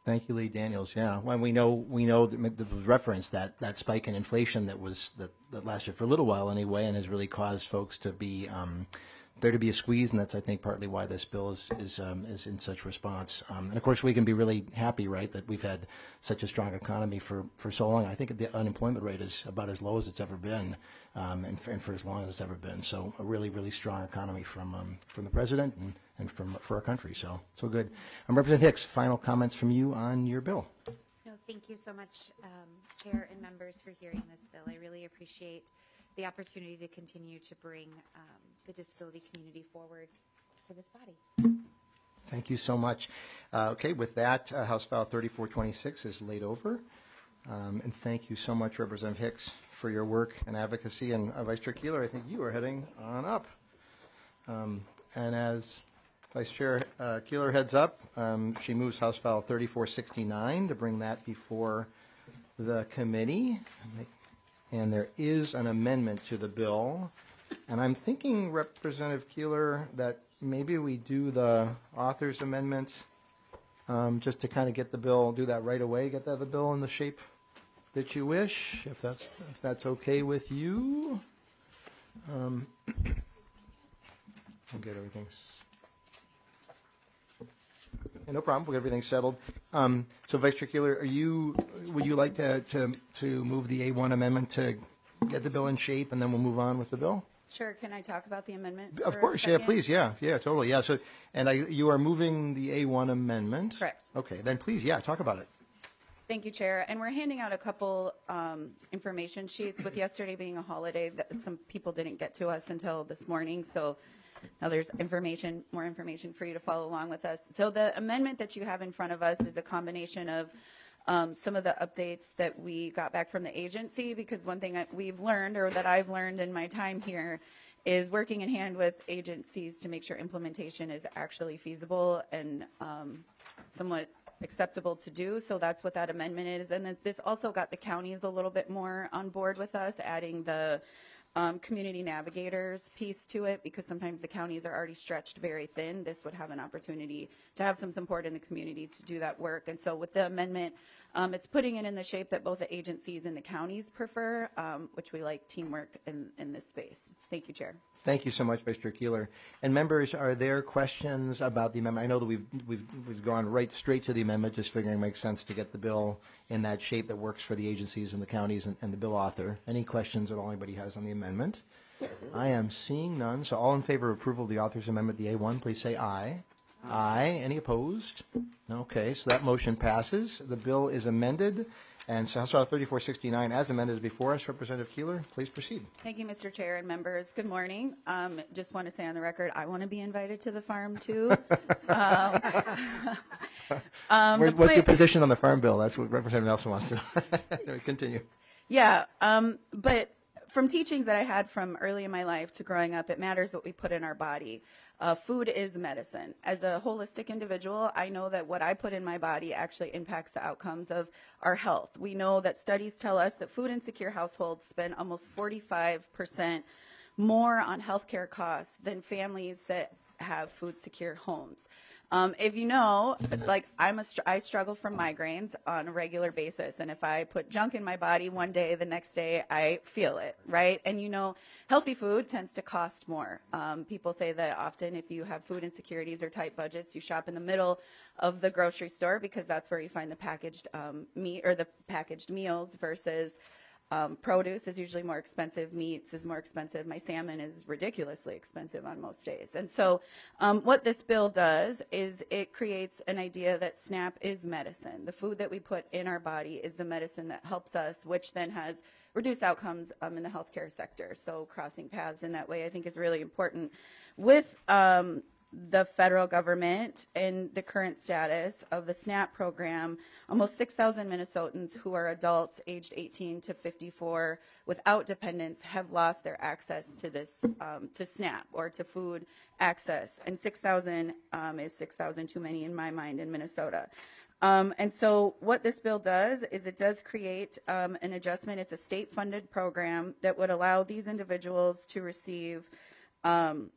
Thank you, Lee Daniels. Yeah, when we know we know that there was reference that that spike in inflation that was that, that lasted for a little while anyway, and has really caused folks to be um, there to be a squeeze, and that's I think partly why this bill is is um, is in such response. Um, and of course, we can be really happy, right, that we've had such a strong economy for for so long. I think the unemployment rate is about as low as it's ever been, um, and, for, and for as long as it's ever been. So a really really strong economy from um, from the president and. and from for our country, so so good. Um, Representative Hicks, final comments from you on your bill. No, thank you so much, um, Chair and members, for hearing this bill. I really appreciate the opportunity to continue to bring um, the disability community forward to this body. Thank you so much. Uh, okay, with that, uh, House File thirty-four twenty-six is laid over. Um, and thank you so much, Representative Hicks, for your work and advocacy. And uh, Vice Chair Keeler, I think you are heading on up. Um, and as Vice Chair uh, Keeler heads up, um, she moves House File thirty-four sixty-nine to bring that before the committee. And there is an amendment to the bill. And I'm thinking, Representative Keeler, that maybe we do the author's amendment um, just to kind of get the bill, do that right away, get that the bill in the shape that you wish, if that's if that's okay with you. Um, I'll get everything. Yeah, no problem. We'll get everything settled. Um, so, Vice Chair Keeler, are you? Would you like to, to to move the A one amendment to get the bill in shape, and then we'll move on with the bill? Sure. Can I talk about the amendment? Of for a course. Yeah. second? Please. Yeah. Yeah. Totally. Yeah. So, and I, you are moving the A one amendment. Correct. Okay. Then please, yeah, talk about it. Thank you, Chair. And we're handing out a couple um, information sheets. With yesterday being a holiday, that some people didn't get to us until this morning. So now there's information, more information for you to follow along with us. So the amendment that you have in front of us is a combination of um, some of the updates that we got back from the agency, because one thing that we've learned, or that I've learned in my time here, is working in hand with agencies to make sure implementation is actually feasible and um, somewhat acceptable to do. So that's what that amendment is. And then this also got the counties a little bit more on board with us, adding the um, community navigators piece to it, because sometimes the counties are already stretched very thin. This would have an opportunity to have some support in the community to do that work. And so with the amendment, um, it's putting it in the shape that both the agencies and the counties prefer, um, which we like teamwork in, in this space. Thank you, Chair. Thank you so much, Vice Chair Keeler. And members, are there questions about the amendment? I know that we've we've we've gone right straight to the amendment, just figuring it makes sense to get the bill in that shape that works for the agencies and the counties and, and the bill author. Any questions at all anybody has on the amendment? I am seeing none. So all in favor of approval of the author's amendment, the A one, please say aye. Aye. Aye. Any opposed? Okay, so that motion passes. The bill is amended. And so House File thirty-four sixty-nine, as amended, is before us. Representative Keeler, please proceed. Thank you, Mister Chair and members. Good morning. Um, just want to say on the record, I want to be invited to the farm too. um, um, Where's, what's but, your position on the farm bill? That's what Representative Nelson wants to know. Continue. Yeah, um, but from teachings that I had from early in my life to growing up, it matters what we put in our body. Uh, food is medicine. As a holistic individual, I know that what I put in my body actually impacts the outcomes of our health. We know that studies tell us that food insecure households spend almost forty-five percent more on healthcare costs than families that have food secure homes. Um, if you know, like I'm a, str- I struggle from migraines on a regular basis, and if I put junk in my body one day, the next day I feel it, right? And you know, healthy food tends to cost more. Um, people say that often if you have food insecurities or tight budgets, you shop in the middle of the grocery store because that's where you find the packaged um, meat or the packaged meals versus Um, produce is usually more expensive. Meats is more expensive. My salmon is ridiculously expensive on most days. And so um, what this bill does is it creates an idea that SNAP is medicine. The food that we put in our body is the medicine that helps us, which then has reduced outcomes um, in the healthcare sector. So crossing paths in that way I think is really important. With um, the federal government and the current status of the SNAP program, almost six thousand Minnesotans who are adults aged eighteen to fifty-four without dependents have lost their access to this, um, to SNAP or to food access. And six thousand um, is six thousand too many in my mind in Minnesota. Um, and so what this bill does is it does create um, an adjustment. It's a state-funded program that would allow these individuals to receive um,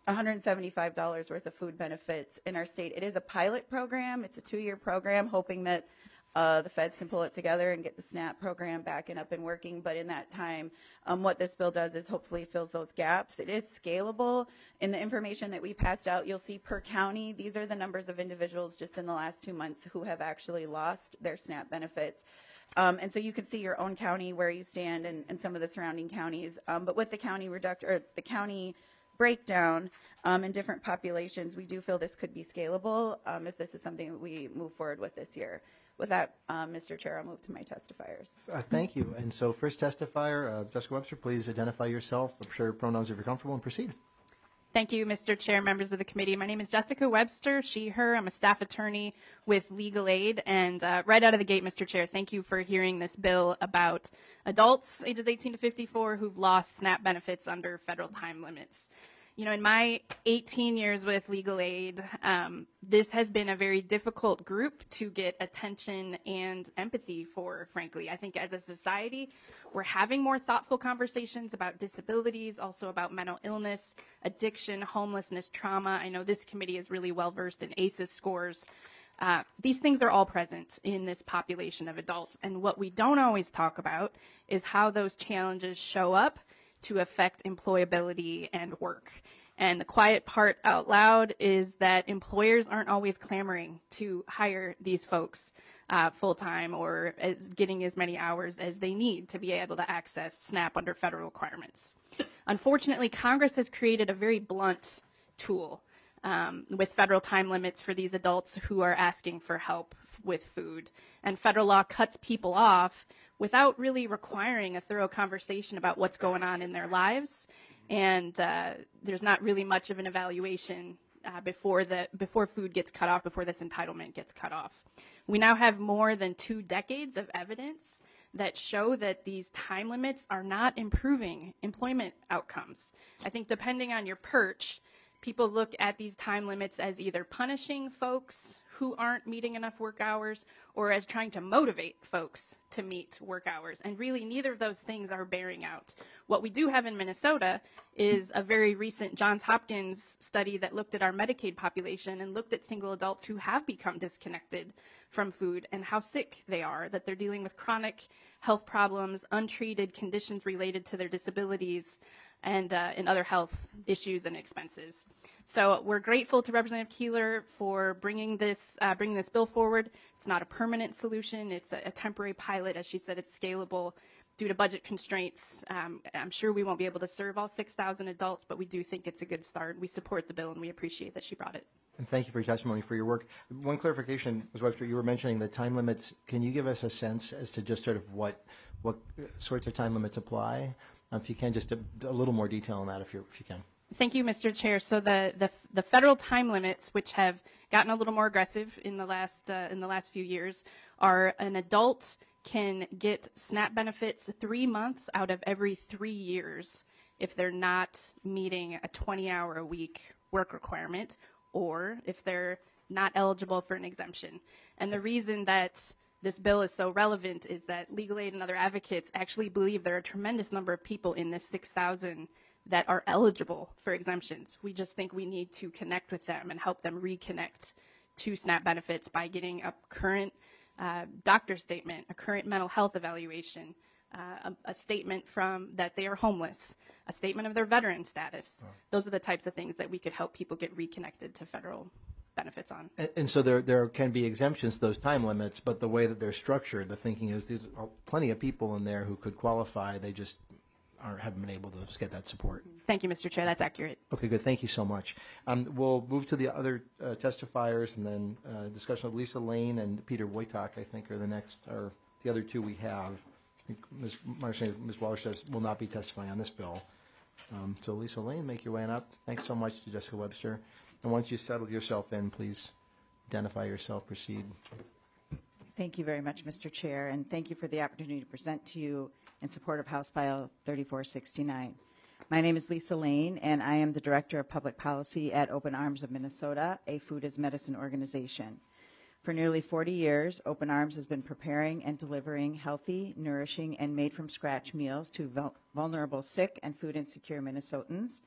one hundred seventy-five dollars worth of food benefits in our state. It is a pilot program. It's a two-year program, hoping that uh, the feds can pull it together and get the SNAP program back and up and working. But in that time, um, what this bill does is hopefully fills those gaps. It is scalable. In the information that we passed out, you'll see per county, these are the numbers of individuals just in the last two months who have actually lost their SNAP benefits. Um, and so you can see your own county where you stand and, and some of the surrounding counties. Um, but with the county reduct or the county breakdown um, in different populations, we do feel this could be scalable um, if this is something that we move forward with this year. With that, um, Mister Chair, I'll move to my testifiers. Uh, thank you. And so first testifier, uh, Jessica Webster, please identify yourself, share your pronouns if you're comfortable, and proceed. Thank you, Mister Chair, members of the committee. My name is Jessica Webster, she, her. I'm a staff attorney with Legal Aid. And uh, right out of the gate, Mister Chair, thank you for hearing this bill about adults ages eighteen to fifty-four who've lost SNAP benefits under federal time limits. You know, in my eighteen years with Legal Aid, um, this has been a very difficult group to get attention and empathy for, frankly. I think as a society, we're having more thoughtful conversations about disabilities, also about mental illness, addiction, homelessness, trauma. I know this committee is really well versed in A C Es scores. Uh, these things are all present in this population of adults. And what we don't always talk about is how those challenges show up to affect employability and work. And the quiet part out loud is that employers aren't always clamoring to hire these folks uh, full-time or as getting as many hours as they need to be able to access SNAP under federal requirements. Unfortunately, Congress has created a very blunt tool um, with federal time limits for these adults who are asking for help with food. And federal law cuts people off without really requiring a thorough conversation about what's going on in their lives. And uh, there's not really much of an evaluation uh, before the before food gets cut off, before this entitlement gets cut off. We now have more than two decades of evidence that show that these time limits are not improving employment outcomes. I think depending on your perch, people look at these time limits as either punishing folks who aren't meeting enough work hours or as trying to motivate folks to meet work hours. And really, neither of those things are bearing out. What we do have in Minnesota is a very recent Johns Hopkins study that looked at our Medicaid population and looked at single adults who have become disconnected from food and how sick they are, that they're dealing with chronic health problems, untreated conditions related to their disabilities, and, uh, and other health issues and expenses. So we're grateful to Representative Keeler for bringing this uh, bringing this bill forward. It's not a permanent solution. It's a, a temporary pilot. As she said, it's scalable due to budget constraints. Um, I'm sure we won't be able to serve all six thousand adults, but we do think it's a good start. We support the bill, and we appreciate that she brought it. And thank you for your testimony, for your work. One clarification, Miz Webster, you were mentioning the time limits. Can you give us a sense as to just sort of what what sorts of time limits apply? Um, if you can, just a, a little more detail on that, if you if you can. Thank you, Mister Chair. So the, the the federal time limits, which have gotten a little more aggressive in the last uh, in the last few years, are an adult can get SNAP benefits three months out of every three years if they're not meeting a twenty-hour a week work requirement, or if they're not eligible for an exemption. And the reason that this bill is so relevant is that Legal Aid and other advocates actually believe there are a tremendous number of people in this six thousand that are eligible for exemptions. We just think we need to connect with them and help them reconnect to SNAP benefits by getting a current uh, doctor statement, a current mental health evaluation, uh, a, a statement from that they are homeless, a statement of their veteran status. Oh. Those are the types of things that we could help people get reconnected to federal benefits on. And, and so there there can be exemptions to those time limits, but the way that they're structured, the thinking is there's plenty of people in there who could qualify. They just aren't haven't been able to get that support. Thank you, Mister Chair. That's accurate. Okay, good. Thank you so much. Um, we'll move to the other uh, testifiers, and then uh, discussion of Lisa Lane and Peter Wojtak, I think, are the next, or the other two we have. I think Miz Marcia, Miz Walsh says will not be testifying on this bill. Um, so Lisa Lane, make your way on up. Thanks so much to Jessica Webster. And once you settle yourself in, please identify yourself. Proceed. Thank you very much, Mister Chair, and thank you for the opportunity to present to you in support of House File thirty-four sixty-nine. My name is Lisa Lane, and I am the Director of Public Policy at Open Arms of Minnesota, a food as medicine organization. For nearly forty years, Open Arms has been preparing and delivering healthy, nourishing, and made-from-scratch meals to vul- vulnerable, sick, and food-insecure Minnesotans.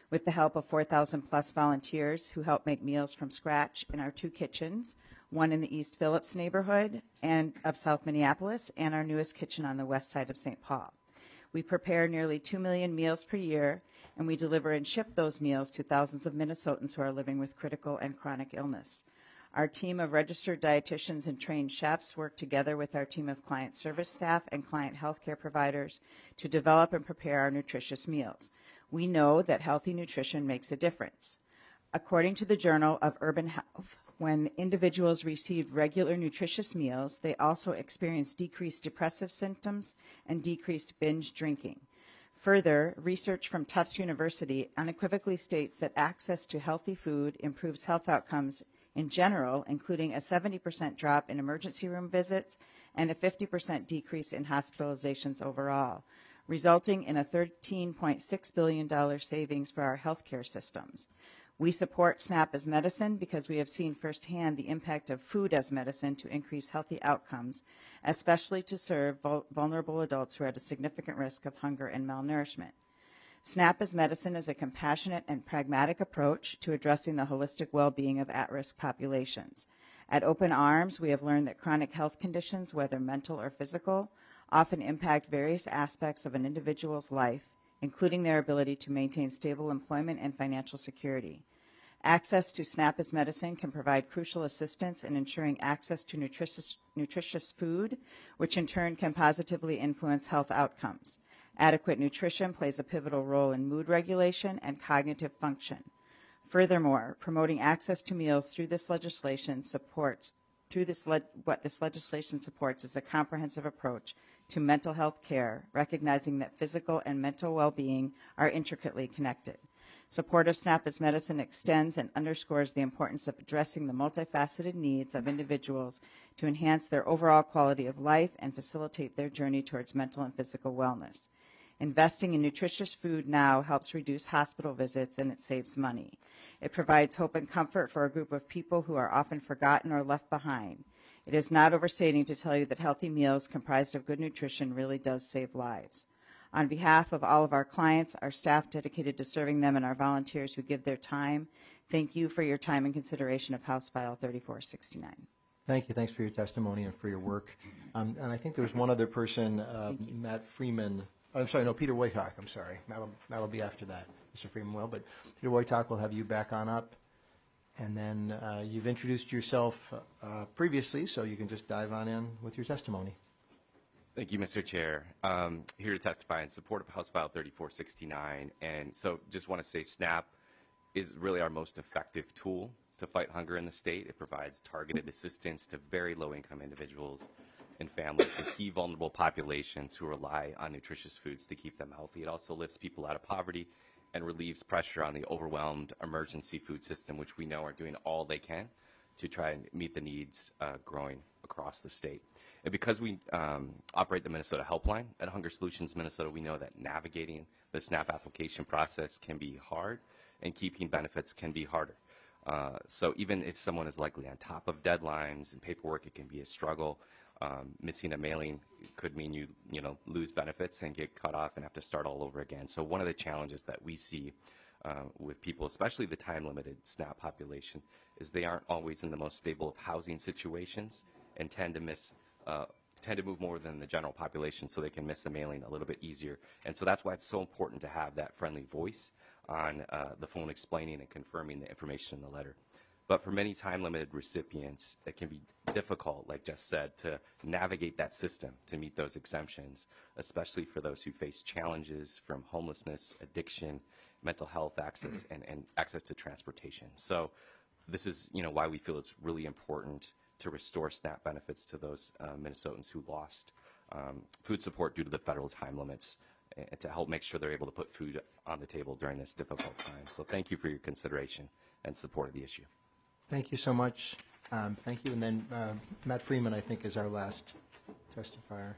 With the help of four thousand plus volunteers who help make meals from scratch in our two kitchens, one in the East Phillips neighborhood and of South Minneapolis, and our newest kitchen on the west side of Saint Paul. We prepare nearly two million meals per year, and we deliver and ship those meals to thousands of Minnesotans who are living with critical and chronic illness. Our team of registered dietitians and trained chefs work together with our team of client service staff and client healthcare providers to develop and prepare our nutritious meals. We know that healthy nutrition makes a difference. According to the Journal of Urban Health, when individuals received regular nutritious meals, they also experienced decreased depressive symptoms and decreased binge drinking. Further, research from Tufts University unequivocally states that access to healthy food improves health outcomes in general, including a seventy percent drop in emergency room visits and a fifty percent decrease in hospitalizations overall, resulting in a thirteen point six billion dollars savings for our healthcare systems. We support SNAP as medicine because we have seen firsthand the impact of food as medicine to increase healthy outcomes, especially to serve vul- vulnerable adults who are at a significant risk of hunger and malnourishment. SNAP as medicine is a compassionate and pragmatic approach to addressing the holistic well-being of at-risk populations. At Open Arms, we have learned that chronic health conditions, whether mental or physical, often impact various aspects of an individual's life, including their ability to maintain stable employment and financial security. Access to SNAP as medicine can provide crucial assistance in ensuring access to nutritious, nutritious food, which in turn can positively influence health outcomes. Adequate nutrition plays a pivotal role in mood regulation and cognitive function. Furthermore, promoting access to meals through this legislation supports through this le- what this legislation supports is a comprehensive approach to mental health care, recognizing that physical and mental well-being are intricately connected. Support of SNAP as medicine extends and underscores the importance of addressing the multifaceted needs of individuals to enhance their overall quality of life and facilitate their journey towards mental and physical wellness. Investing in nutritious food now helps reduce hospital visits, and it saves money. It provides hope and comfort for a group of people who are often forgotten or left behind. It is not overstating to tell you that healthy meals comprised of good nutrition really does save lives. On behalf of all of our clients, our staff dedicated to serving them, and our volunteers who give their time, thank you for your time and consideration of House File thirty-four sixty-nine. Thank you. Thanks for your testimony and for your work. Um, and I think there was one other person, uh, Matt Freeman. I'm sorry, no, Peter Wojtak, I'm sorry. That'll, that'll be after that. Mister Freeman will, but Peter Wojtak will have you back on up. And then uh, you've introduced yourself uh, previously, so you can just dive on in with your testimony. Thank you, Mister Chair. Um, here to testify in support of House File thirty-four sixty-nine. And so just want to say SNAP is really our most effective tool to fight hunger in the state. It provides targeted assistance to very low-income individuals and families and key vulnerable populations who rely on nutritious foods to keep them healthy. It also lifts people out of poverty and relieves pressure on the overwhelmed emergency food system, which we know are doing all they can to try and meet the needs uh, growing across the state. And because we um, operate the Minnesota Helpline at Hunger Solutions Minnesota, we know that navigating the SNAP application process can be hard and keeping benefits can be harder. Uh, so even if someone is likely on top of deadlines and paperwork, it can be a struggle. Um, missing a mailing could mean you, you know, lose benefits and get cut off and have to start all over again. So one of the challenges that we see uh, with people, especially the time-limited SNAP population, is they aren't always in the most stable of housing situations and tend to miss, uh, tend to move more than the general population, so they can miss a mailing a little bit easier. And so that's why it's so important to have that friendly voice on uh, the phone explaining and confirming the information in the letter. But for many time-limited recipients, it can be difficult, like Jess said, to navigate that system to meet those exemptions, especially for those who face challenges from homelessness, addiction, mental health access, and, and access to transportation. So this is, you know, why we feel it's really important to restore SNAP benefits to those uh, Minnesotans who lost um, food support due to the federal time limits, and to help make sure they're able to put food on the table during this difficult time. So thank you for your consideration and support of the issue. Thank you so much. Um, thank you. And then uh, Matt Freeman, I think, is our last testifier.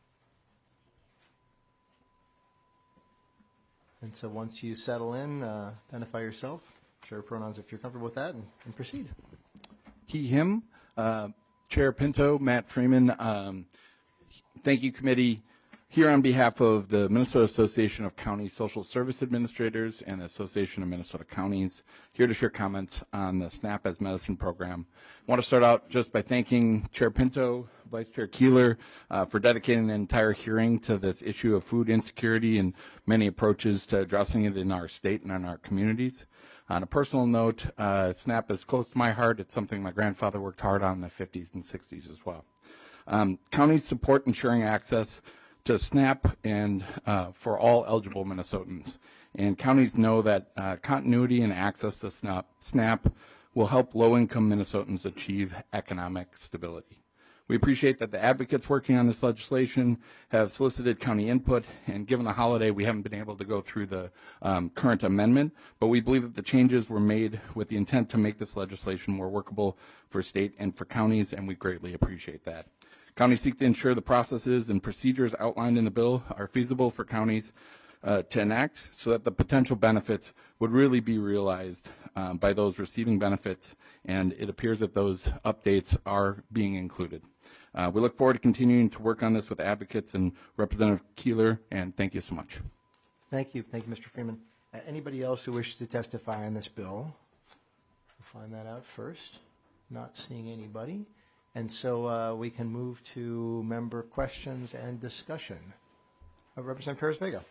And so once you settle in, uh, identify yourself, share pronouns if you're comfortable with that, and, and proceed. He, him. Uh, Chair Pinto, Matt Freeman. Um, thank you, committee. here on behalf of the Minnesota Association of County Social Service Administrators and the Association of Minnesota Counties, here to share comments on the SNAP as Medicine program. I want to start out just by thanking Chair Pinto, Vice Chair Keeler, uh, for dedicating an entire hearing to this issue of food insecurity and many approaches to addressing it in our state and in our communities. On a personal note, uh, SNAP is close to my heart. It's something my grandfather worked hard on in the fifties and sixties as well. Um, counties support ensuring access to SNAP and uh, for all eligible Minnesotans. And counties know that uh, continuity and access to SNAP, SNAP will help low-income Minnesotans achieve economic stability. We appreciate that the advocates working on this legislation have solicited county input, and given the holiday, we haven't been able to go through the um, current amendment, but we believe that the changes were made with the intent to make this legislation more workable for state and for counties, and we greatly appreciate that. Counties seek to ensure the processes and procedures outlined in the bill are feasible for counties uh, to enact so that the potential benefits would really be realized um, by those receiving benefits, and it appears that those updates are being included. Uh, we look forward to continuing to work on this with advocates and Representative Keeler, and thank you so much. Thank you. Thank you, Mister Freeman. Uh, anybody else who wishes to testify on this bill? We'll find that out first. Not seeing anybody. And so uh, we can move to member questions and discussion. Uh, Representative Perez-Vega.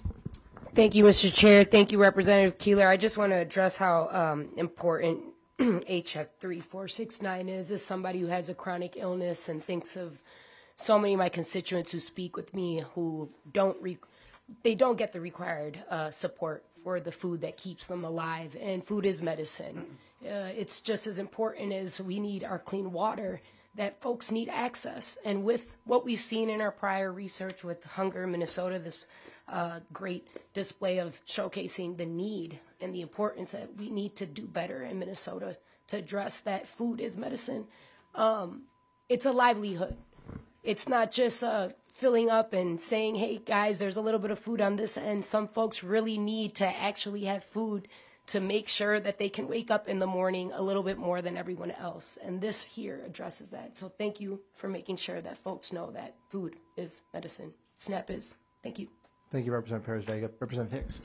Thank you, Mister Chair. Thank you, Representative Keeler. I just want to address how um, important H F three four six nine is as somebody who has a chronic illness and thinks of so many of my constituents who speak with me who don't re- they don't get the required uh, support for the food that keeps them alive. And food is medicine. Uh, it's just as important as we need our clean water, that folks need access. And with what we've seen in our prior research with Hunger Minnesota, this uh, great display of showcasing the need and the importance that we need to do better in Minnesota to address that food is medicine. Um, it's a livelihood. It's not just uh, filling up and saying, hey, guys, there's a little bit of food on this end. Some folks really need to actually have food to make sure that they can wake up in the morning a little bit more than everyone else. And this here addresses that. So thank you for making sure that folks know that food is medicine. SNAP is. Thank you. Thank you, Representative Perez-Vega. Representative Hicks.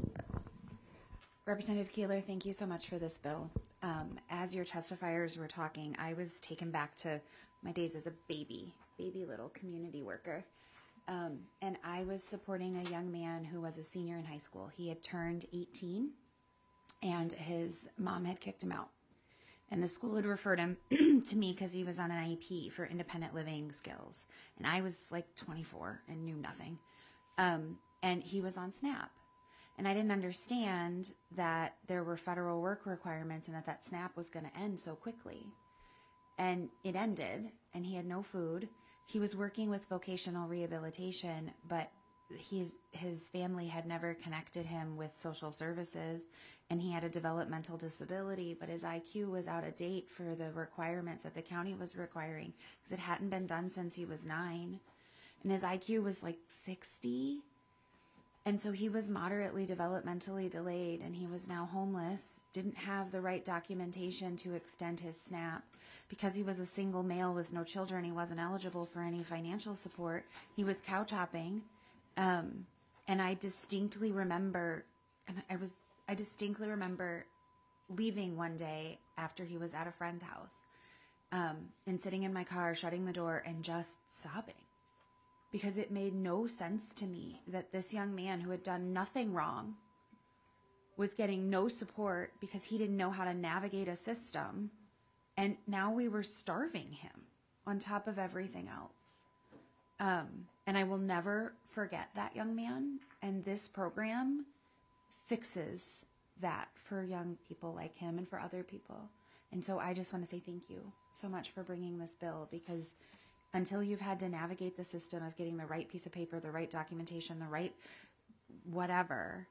Representative Keeler, thank you so much for this bill. Um, as your testifiers were talking, I was taken back to my days as a baby, baby little community worker. Um, and I was supporting a young man who was a senior in high school. He had turned eighteen, and his mom had kicked him out. And the school had referred him to me because he was on an I E P for independent living skills. And I was like twenty-four and knew nothing. Um, and he was on SNAP. And I didn't understand that there were federal work requirements and that that SNAP was going to end so quickly. And it ended, and he had no food. He was working with vocational rehabilitation, but his, his family had never connected him with social services, and he had a developmental disability, but his I Q was out of date for the requirements that the county was requiring because it hadn't been done since he was nine. And his I Q was like sixty. And so he was moderately developmentally delayed, and he was now homeless, didn't have the right documentation to extend his SNAP. Because he was a single male with no children, he wasn't eligible for any financial support. He was couch hopping. Um, and I distinctly remember, and I was, I distinctly remember leaving one day after he was at a friend's house, um, and sitting in my car, shutting the door, and just sobbing. Because it made no sense to me that this young man who had done nothing wrong was getting no support because he didn't know how to navigate a system. And now we were starving him on top of everything else. Um, and I will never forget that young man. And this program fixes that for young people like him and for other people. And so I just want to say thank you so much for bringing this bill, because until you've had to navigate the system of getting the right piece of paper, the right documentation, the right whatever,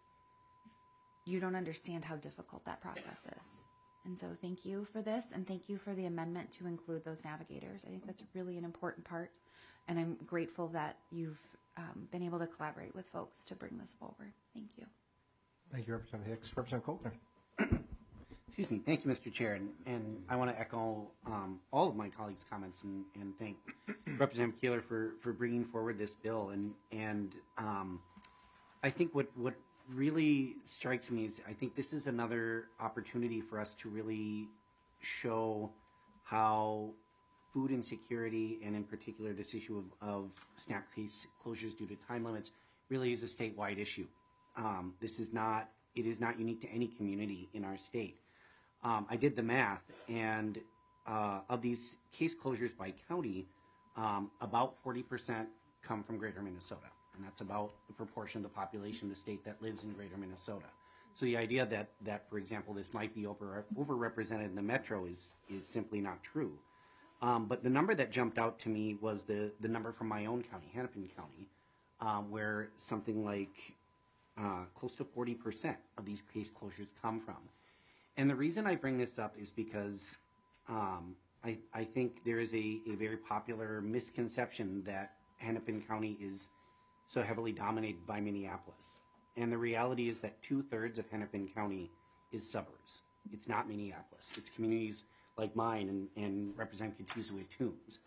you don't understand how difficult that process is. And so thank you for this, and thank you for the amendment to include those navigators. I think that's really an important part, and I'm grateful that you've um, been able to collaborate with folks to bring this forward. Thank you. Thank you, Representative Hicks. Representative Kolkner. Excuse me. Thank you, Mister Chair. And, and I want to echo um, all of my colleagues' comments and, and thank Representative Keeler for, for bringing forward this bill. And, and um, I think what, what really strikes me is I think this is another opportunity for us to really show how food insecurity, and in particular this issue of, of SNAP case closures due to time limits, really is a statewide issue. Um, this is not, it is not unique to any community in our state. Um, I did the math, and uh, of these case closures by county, um, about forty percent come from Greater Minnesota, and that's about the proportion of the population of the state that lives in Greater Minnesota. So the idea that, that for example, this might be over, overrepresented in the metro is, is simply not true. Um, but the number that jumped out to me was the, the number from my own county, Hennepin County, um, where something like uh, close to forty percent of these case closures come from. And the reason I bring this up is because um, I, I think there is a, a very popular misconception that Hennepin County is so heavily dominated by Minneapolis. And the reality is that two-thirds of Hennepin County is suburbs. It's not Minneapolis. It's communities like mine and, and Representative Katusiwit-Toombs.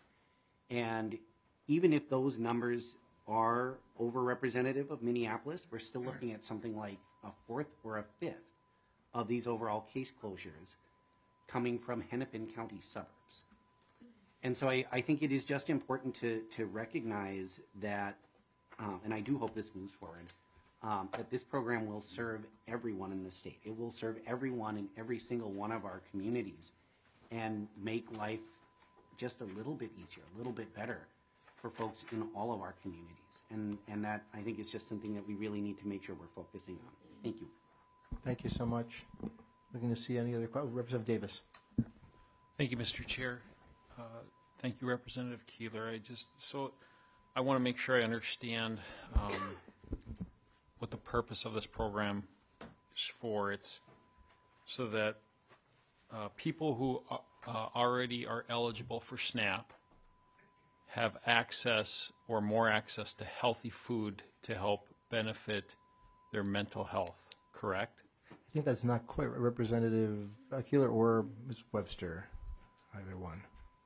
And even if those numbers are over-representative of Minneapolis, we're still looking at something like a fourth or a fifth of these overall case closures coming from Hennepin County suburbs. And so I, I think it is just important to, to recognize that, um, and I do hope this moves forward, um, that this program will serve everyone in the state. It will serve everyone in every single one of our communities and make life just a little bit easier, a little bit better for folks in all of our communities. And, and that, I think, is just something that we really need to make sure we're focusing on. Thank you. Thank you so much. Looking to see any other questions. Representative Davis. Thank you, Mister Chair. Uh, thank you, Representative Keeler. I just, so I want to make sure I understand um, what the purpose of this program is for. It's so that uh, people who uh, uh, already are eligible for SNAP have access or more access to healthy food to help benefit their mental health, correct? I think that's not quite right. Representative uh, Keeler or Miz Webster, either one.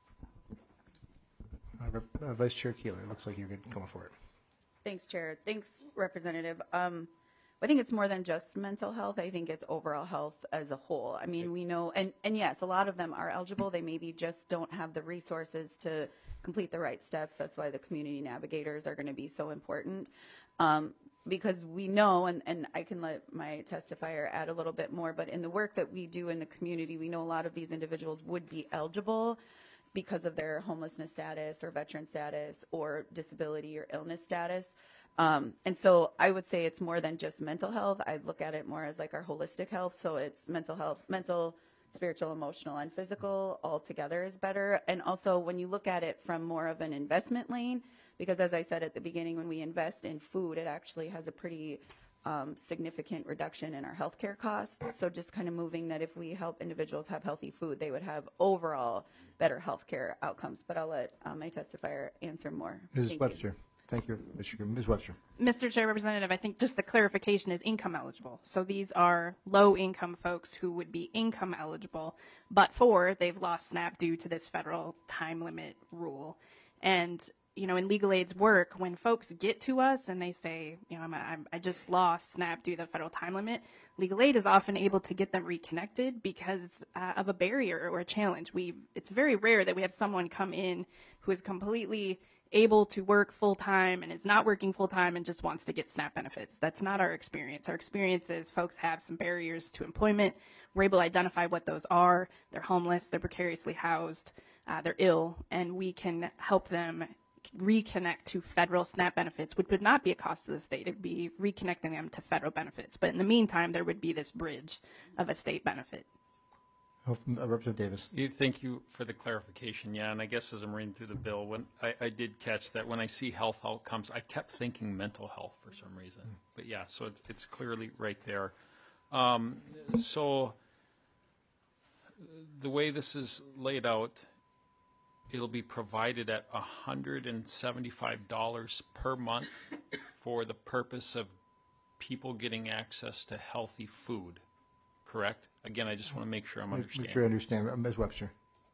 Uh, Rep, uh, Vice Chair Keeler, looks like you're good, going for it. Thanks, Chair. Thanks, Representative. Um, I think it's more than just mental health. I think it's overall health as a whole. I mean, we know, and, and yes, a lot of them are eligible. They maybe just don't have the resources to complete the right steps. That's why the community navigators are going to be so important. Um, because we know, and, and I can let my testifier add a little bit more, but in the work that we do in the community, we know a lot of these individuals would be eligible because of their homelessness status or veteran status or disability or illness status. Um, and so I would say it's more than just mental health. I look at it more as like our holistic health. So it's mental health, mental, spiritual, emotional, and physical all together is better. And also when you look at it from more of an investment lane, because as I said at the beginning, when we invest in food, it actually has a pretty um, significant reduction in our healthcare costs. So just kind of moving that if we help individuals have healthy food, they would have overall better healthcare outcomes. But I'll let um, my testifier answer more. Miz Thank Webster. You. Thank you, Mister Miz Webster. Mister Chair, Representative, I think just the clarification is income eligible. So these are low-income folks who would be income eligible, but for they've lost SNAP due to this federal time limit rule. And you know, in legal aid's work, when folks get to us and they say, you know, I'm, I'm, I just lost SNAP due to the federal time limit, legal aid is often able to get them reconnected because uh, of a barrier or a challenge. We, it's very rare that we have someone come in who is completely able to work full-time and is not working full-time and just wants to get SNAP benefits. That's not our experience. Our experience is folks have some barriers to employment. We're able to identify what those are. They're homeless, they're precariously housed, uh, they're ill, and we can help them reconnect to federal SNAP benefits, which would not be a cost to the state. It would be reconnecting them to federal benefits. But in the meantime, there would be this bridge of a state benefit. Oh, uh, Representative Davis. You, thank you for the clarification. Yeah, and I guess as I'm reading through the bill, when I, I did catch that when I see health outcomes, I kept thinking mental health for some reason. Mm. But yeah, so it's, it's clearly right there. Um, so the way this is laid out, it'll be provided at one hundred seventy-five dollars per month for the purpose of people getting access to healthy food, correct? again, I just want to make sure I'm Make understanding. sure I understand. Uh, Miz Webster.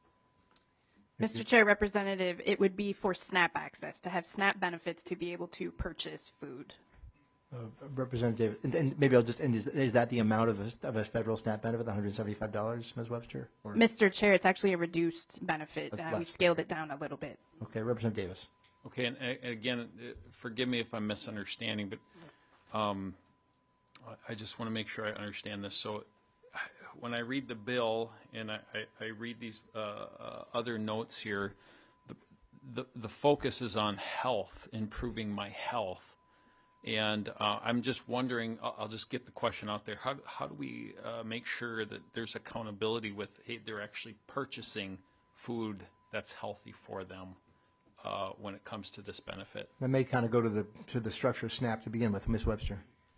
Mister Chair, Representative, it would be for SNAP access, to have SNAP benefits to be able to purchase food. Uh, Representative, and, and maybe I'll just, and is, is that the amount of a, of a federal SNAP benefit, the one hundred seventy-five dollars, Miz Webster? Or? Mister Chair, it's actually a reduced benefit. That's Uh, less we've scaled it down a little bit. Okay, Representative Davis. Okay, and, and again, uh, forgive me if I'm misunderstanding, but um, I- I just want to make sure I understand this. So I- when I read the bill and I, I, I read these uh, uh, other notes here, the, the, the focus is on health, improving my health. And uh, I'm just wondering, I'll, I'll just get the question out there. How, how do we uh, make sure that there's accountability with, hey, they're actually purchasing food that's healthy for them uh, when it comes to this benefit? That may kind of go to the to the structure of SNAP to begin with, Miz Webster.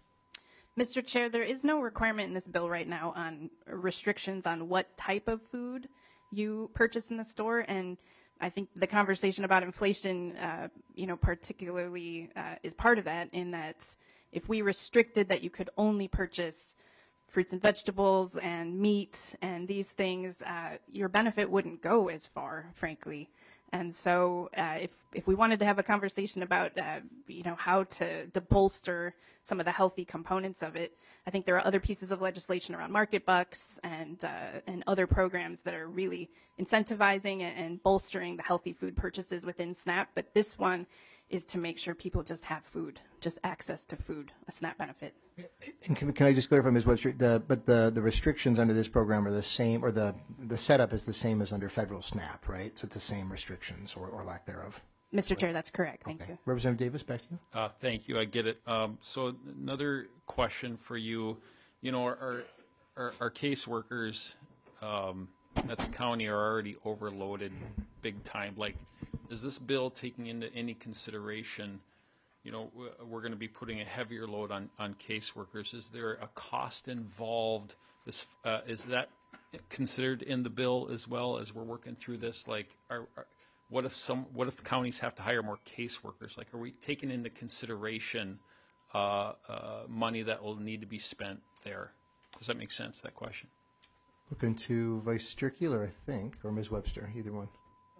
Mister Chair, there is no requirement in this bill right now on restrictions on what type of food you purchase in the store. And I think the conversation about inflation, uh, you know, particularly uh, is part of that, in that if we restricted that you could only purchase fruits and vegetables and meat and these things, uh, your benefit wouldn't go as far, frankly. And so uh, if, if we wanted to have a conversation about, uh, you know, how to, to bolster some of the healthy components of it, I think there are other pieces of legislation around market bucks and, uh, and other programs that are really incentivizing and, and bolstering the healthy food purchases within SNAP. But this one is to make sure people just have food, just access to food, a SNAP benefit. And can, can I just clarify, Miz Webster, the, but the, the restrictions under this program are the same, or the, the setup is the same as under federal SNAP, right? So it's the same restrictions or, or lack thereof. Mister Chair, that's correct. Thank you. Representative Davis, back to you. Uh, thank you. I get it. Um, so another question for you, you know, our, our, our caseworkers um, at the county are already overloaded big time. Like, is this bill taking into any consideration, you know, we're going to be putting a heavier load on, on caseworkers. Is there a cost involved? Is, uh, is that considered in the bill as well as we're working through this? Like, are, are, what if some, what if counties have to hire more caseworkers? Like, are we taking into consideration uh, uh, money that will need to be spent there? Does that make sense, that question? Looking to Vice Chair Keeler, I think, or Miz Webster, either one.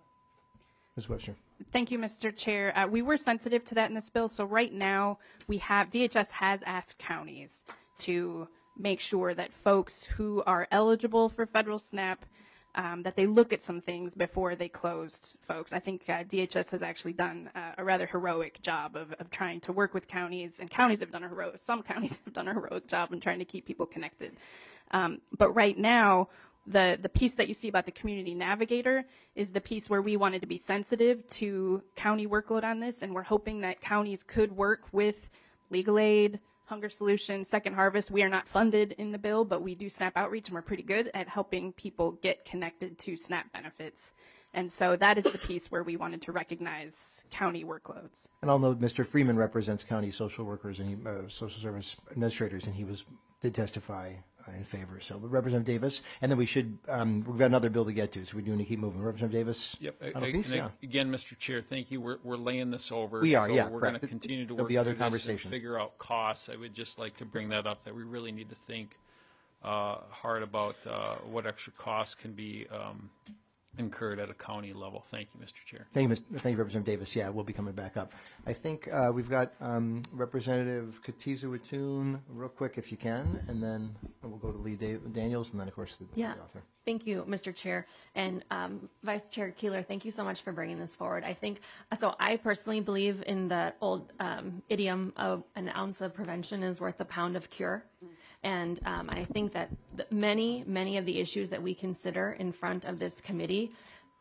Miz Webster. Thank you, Mister Chair. Uh, we were sensitive to that in this bill. So right now, we have, D H S has asked counties to make sure that folks who are eligible for federal SNAP, um, that they look at some things before they closed folks. I think uh, D H S has actually done uh, a rather heroic job of, of trying to work with counties, and counties have done a heroic, some counties have done a heroic job in trying to keep people connected. Um, but right now, The, the piece that you see about the community navigator is the piece where we wanted to be sensitive to county workload on this, and we're hoping that counties could work with Legal Aid, Hunger Solutions, Second Harvest. We are not funded in the bill, but we do SNAP outreach, and we're pretty good at helping people get connected to SNAP benefits. And so that is the piece where we wanted to recognize county workloads. And I'll note Mister Freeman represents county social workers and he, uh, social service administrators, and he was did testify uh, in favor. So, but Representative Davis, and then we should um, we've got another bill to get to, so we do need to keep moving. Representative Davis. Yep. on a I- piece? and I- Yeah. Again, Mister Chair, thank you. We're, we're laying this over. We are, so yeah, We're correct. going to continue to There'll work be other through this and conversations. figure out costs. I would just like to bring that up, that we really need to think uh, hard about uh, what extra costs can be um, incurred at a county level. Thank you, Mister Chair. Thank you, Miz Thank you, Representative Davis. Yeah, we'll be coming back up. I think uh, we've got um, Representative Katiza Wattoon, real quick if you can, and then we'll go to Lee Da- Daniels, and then of course the, Yeah. the author. Thank you, Mister Chair. And um, Vice Chair Keeler, thank you so much for bringing this forward. I think, so I personally believe in the old um, idiom of an ounce of prevention is worth a pound of cure. And um, I think that the, many, many of the issues that we consider in front of this committee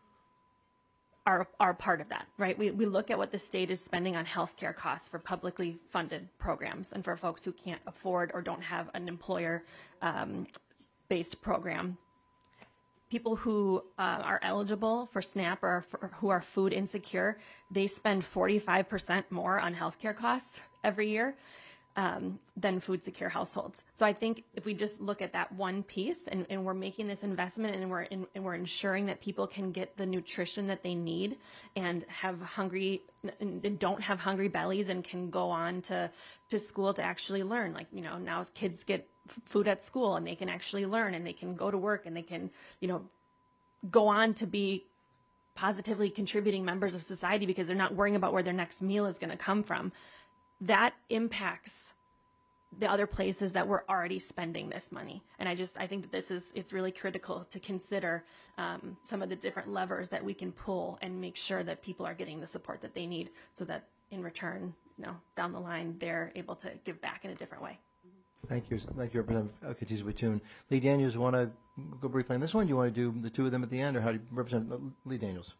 are, are part of that, right? We, we look at what the state is spending on healthcare costs for publicly funded programs and for folks who can't afford or don't have an employer um, based program. People who uh, are eligible for SNAP or for, who are food insecure, they spend forty-five percent more on healthcare costs every year um, than food secure households. So I think if we just look at that one piece and, and we're making this investment and we're in, and we're ensuring that people can get the nutrition that they need and have hungry and don't have hungry bellies and can go on to, to school to actually learn. Like, you know, now kids get f- food at school, and they can actually learn, and they can go to work, and they can, you know, go on to be positively contributing members of society because they're not worrying about where their next meal is going to come from. That impacts the other places that we're already spending this money. And I just, I think that this is, it's really critical to consider um, some of the different levers that we can pull and make sure that people are getting the support that they need so that in return, you know, down the line, they're able to give back in a different way. Thank you. Thank you, Representative Katiza Batoon. Lee Daniels, want to go briefly on this one? Do you want to do the two of them at the end, or how do you represent Lee Daniels?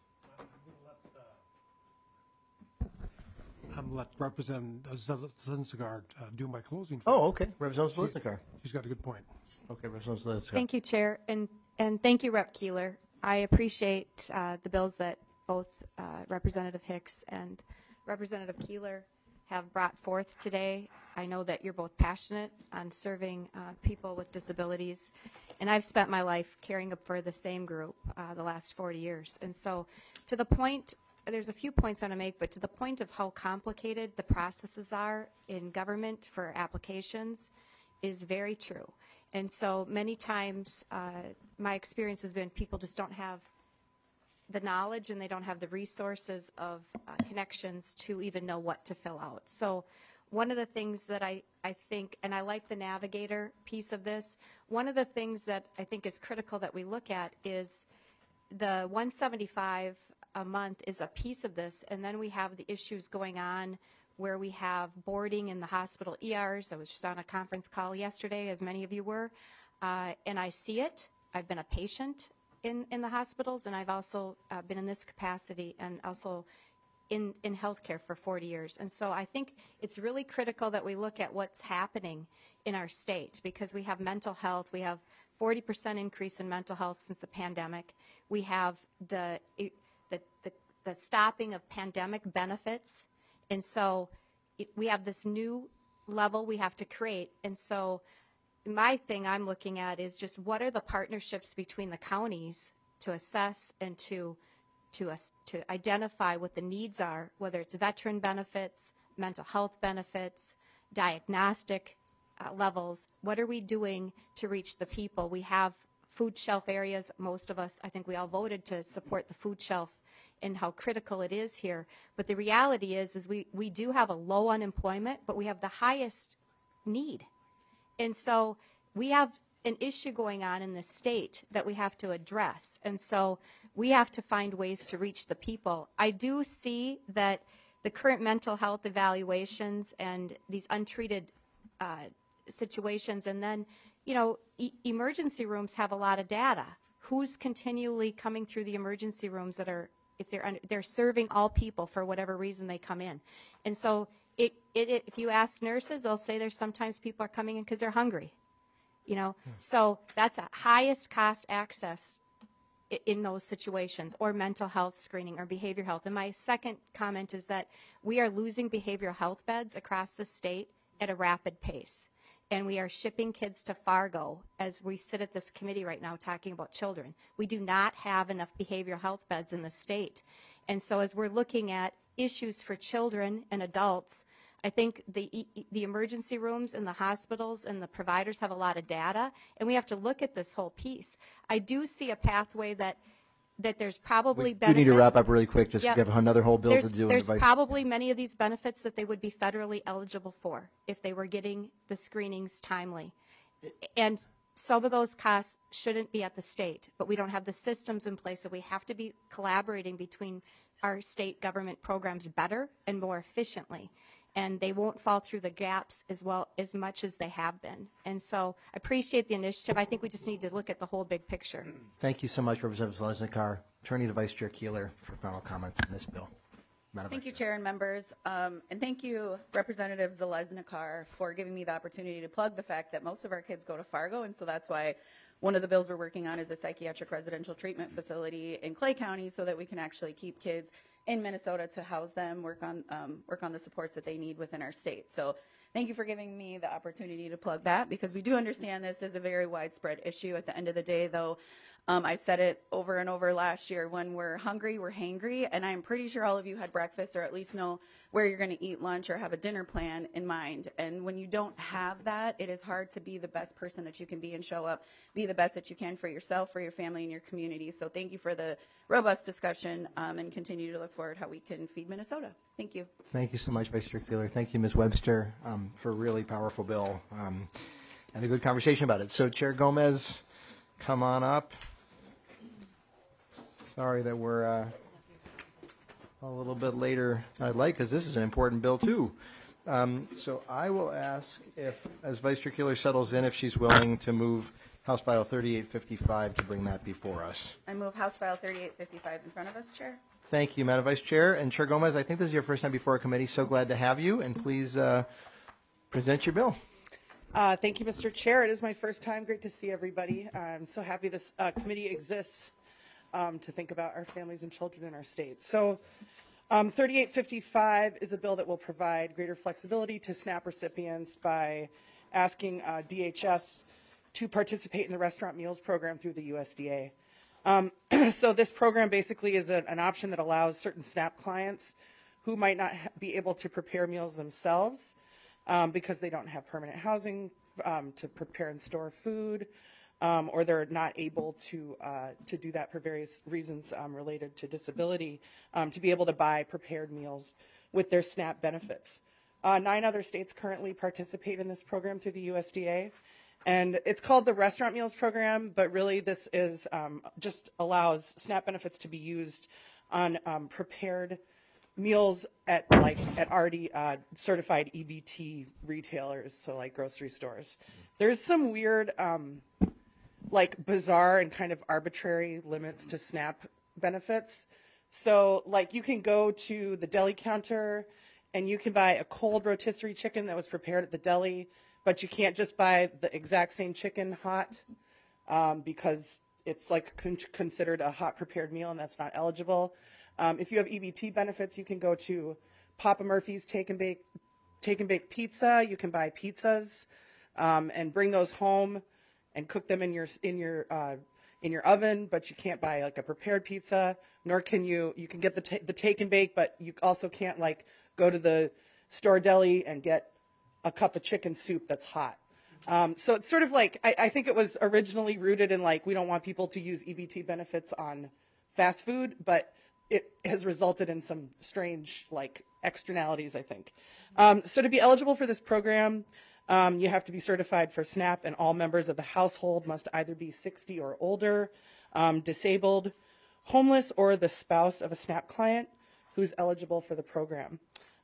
I'm let Representative Zalesnikar uh, do my closing. Oh, okay. Representative Zalesnikar. She's got a good point. Okay, Representative Zalesnikar. Thank you, Chair, and, and thank you, Rep Keeler. I appreciate uh, the bills that both uh, Representative Hicks and Representative Keeler have brought forth today. I know that you're both passionate on serving uh, people with disabilities, and I've spent my life caring for the same group uh, the last forty years. And so to the point, there's a few points I want to make, but to the point of how complicated the processes are in government for applications is very true. And so many times uh, my experience has been people just don't have the knowledge and they don't have the resources of uh, connections to even know what to fill out. So one of the things that I, I think, and I like the navigator piece of this, one of the things that I think is critical that we look at is the one seventy-five a month is a piece of this, and then we have the issues going on where we have boarding in the hospital E Rs. I was just on a conference call yesterday, as many of you were, uh, and I see it. I've been a patient in, in the hospitals, and I've also uh, been in this capacity and also in, in healthcare for forty years. And so I think it's really critical that we look at what's happening in our state, because we have mental health. We have forty percent increase in mental health since the pandemic. We have the The, the, the stopping of pandemic benefits. And so it, we have this new level we have to create. And so my thing I'm looking at is just what are the partnerships between the counties to assess and to, to, uh, to identify what the needs are, whether it's veteran benefits, mental health benefits, diagnostic uh, levels. What are we doing to reach the people? We have food shelf areas. Most of us, I think we all voted to support the food shelf and how critical it is here. But the reality is, is we, we do have a low unemployment, but we have the highest need. And so we have an issue going on in the state that we have to address. And so we have to find ways to reach the people. I do see that the current mental health evaluations and these untreated uh, situations, and then, you know, e- emergency rooms have a lot of data. Who's continually coming through the emergency rooms that are, if they're under, they're serving all people for whatever reason they come in. And so it, it, it, if you ask nurses, they'll say there's sometimes people are coming in because they're hungry, you know. Hmm. So that's a highest cost access in, in those situations, or mental health screening or behavior health. And my second comment is that we are losing behavioral health beds across the state at a rapid pace. And we are shipping kids to Fargo as we sit at this committee right now talking about children. We do not have enough behavioral health beds in the state. And so as we're looking at issues for children and adults, I think the the emergency rooms and the hospitals and the providers have a lot of data, and we have to look at this whole piece. I do see a pathway that that there's probably we benefits. You need to wrap up really quick, just yep. to give another whole bill there's, to do. There's the probably many of these benefits that they would be federally eligible for if they were getting the screenings timely. And some of those costs shouldn't be at the state, but we don't have the systems in place, so we have to be collaborating between our state government programs better and more efficiently. And they won't fall through the gaps as well as much as they have been. And so I appreciate the initiative. I think we just need to look at the whole big picture. Thank you so much, Representative Zalesnikar. Turning to Vice Chair Keeler for final comments on this bill. Madam Thank Vice you, Chair and members. Um, and thank you, Representative Zalesnikar, for giving me the opportunity to plug the fact that most of our kids go to Fargo. And so that's why one of the bills we're working on is a psychiatric residential treatment facility in Clay County, so that we can actually keep kids in Minnesota to house them, work on um, work on the supports that they need within our state. So thank you for giving me the opportunity to plug that, because we do understand this is a very widespread issue. At the end of the day, though, Um, I said it over and over last year. When we're hungry, we're hangry, and I'm pretty sure all of you had breakfast or at least know where you're going to eat lunch or have a dinner plan in mind. And when you don't have that, it is hard to be the best person that you can be and show up, be the best that you can for yourself, for your family, and your community. So thank you for the robust discussion, um, and continue to look forward how we can feed Minnesota. Thank you. Thank you so much, Vice Chair Keeler. Thank you, Miz Webster, um, for a really powerful bill um, and a good conversation about it. So, Chair Gomez, come on up. Sorry that we're uh, a little bit later than I'd like, because this is an important bill, too. Um, so I will ask if, as Vice Chair Keeler settles in, if she's willing to move House File thirty-eight fifty-five to bring that before us. I move House File thirty-eight fifty-five in front of us, Chair. Thank you, Madam Vice Chair. And Chair Gomez, I think this is your first time before a committee. So glad to have you, and please uh, present your bill. Uh, thank you, Mister Chair. It is my first time. Great to see everybody. I'm so happy this uh, committee exists um, to think about our families and children in our state. So um, thirty-eight fifty-five is a bill that will provide greater flexibility to SNAP recipients by asking uh, D H S to participate in the restaurant meals program through the U S D A. Um, so this program basically is a, an option that allows certain SNAP clients who might not ha- be able to prepare meals themselves um, because they don't have permanent housing um, to prepare and store food, um, or they're not able to uh, to do that for various reasons um, related to disability, um, to be able to buy prepared meals with their SNAP benefits. Uh, nine other states currently participate in this program through the U S D A. And it's called the Restaurant Meals Program, but really this is um, just allows SNAP benefits to be used on um, prepared meals at like at already uh, certified E B T retailers, so like grocery stores. There's some weird, um, like bizarre and kind of arbitrary limits to SNAP benefits. So like you can go to the deli counter and you can buy a cold rotisserie chicken that was prepared at the deli, but you can't just buy the exact same chicken hot um, because it's like con- considered a hot prepared meal, and that's not eligible. Um, if you have E B T benefits, you can go to Papa Murphy's Take and Bake, Take and Bake Pizza. You can buy pizzas um, and bring those home and cook them in your in your uh, in your oven, but you can't buy like a prepared pizza. Nor can you you can get the ta- the Take and Bake, but you also can't like go to the store deli and get a cup of chicken soup that's hot. Um, so it's sort of like, I, I think it was originally rooted in like, we don't want people to use E B T benefits on fast food, but it has resulted in some strange like externalities, I think. Um, so to be eligible for this program, um, you have to be certified for SNAP, and all members of the household must either be sixty or older, um, disabled, homeless, or the spouse of a SNAP client who's eligible for the program.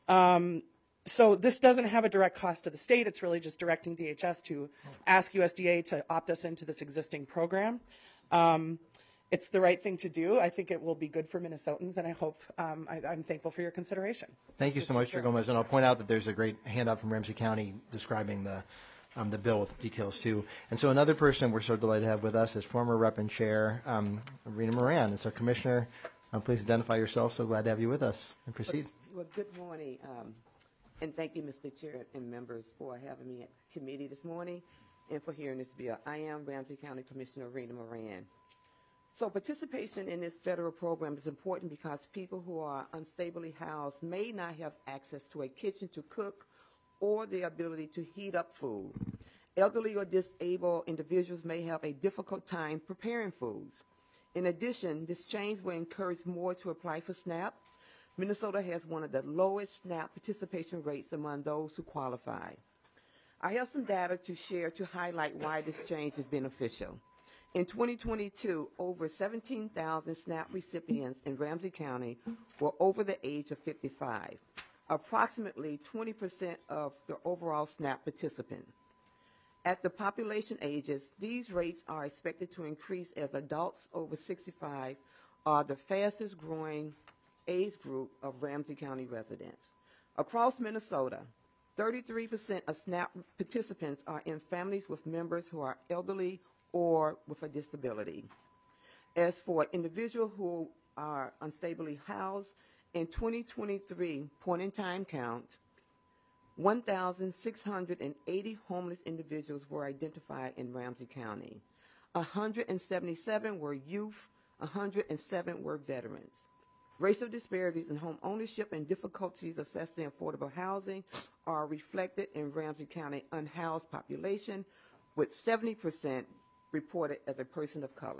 Um, So this doesn't have a direct cost to the state. It's really just directing D H S to ask U S D A to opt us into this existing program. Um, it's the right thing to do. I think it will be good for Minnesotans, and I hope um, I, I'm thankful for your consideration. Thank you so much, Chair Gomez. And I'll point out that there's a great handout from Ramsey County describing the um, the bill with details too. And so another person we're so delighted to have with us is former Rep and Chair um, Rena Moran. And so, Commissioner, um, please identify yourself. So glad to have you with us. And proceed. Well, well good morning. Um, And thank you, Mister Chair and members, for having me at committee this morning and for hearing this bill. I am Ramsey County Commissioner Rena Moran. So participation in this federal program is important because people who are unstably housed may not have access to a kitchen to cook or the ability to heat up food. Elderly or disabled individuals may have a difficult time preparing foods. In addition, this change will encourage more to apply for SNAP. Minnesota has one of the lowest SNAP participation rates among those who qualify. I have some data to share to highlight why this change is beneficial. In twenty twenty-two, over seventeen thousand SNAP recipients in Ramsey County were over the age of fifty-five, approximately twenty percent of the overall SNAP participants. At the population ages, these rates are expected to increase as adults over sixty-five are the fastest growing age group of Ramsey County residents. Across Minnesota, thirty-three percent of SNAP participants are in families with members who are elderly or with a disability. As for individuals who are unstably housed, in twenty twenty-three point-in-time count, one thousand six hundred eighty homeless individuals were identified in Ramsey County. one hundred seventy-seven were youth, one hundred seven were veterans. Racial disparities in home ownership and difficulties accessing affordable housing are reflected in Ramsey County unhoused population, with seventy percent reported as a person of color.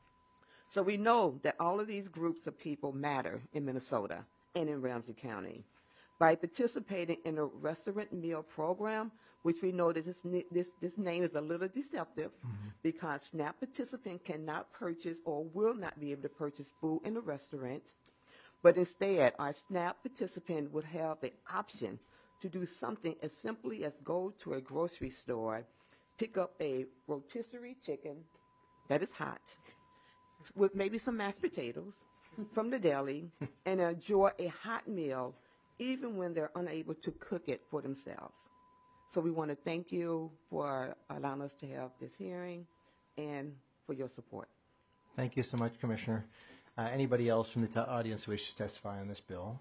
So we know that all of these groups of people matter in Minnesota and in Ramsey County. By participating in a restaurant meal program, which we know that this, this, this name is a little deceptive, mm-hmm. because SNAP participant cannot purchase or will not be able to purchase food in a restaurant, but instead our SNAP participant would have the option to do something as simply as go to a grocery store, pick up a rotisserie chicken that is hot, with maybe some mashed potatoes from the deli, and enjoy a hot meal even when they're unable to cook it for themselves. So we want to thank you for allowing us to have this hearing and for your support. Thank you so much, Commissioner. Uh, anybody else from the t- audience who wishes to testify on this bill?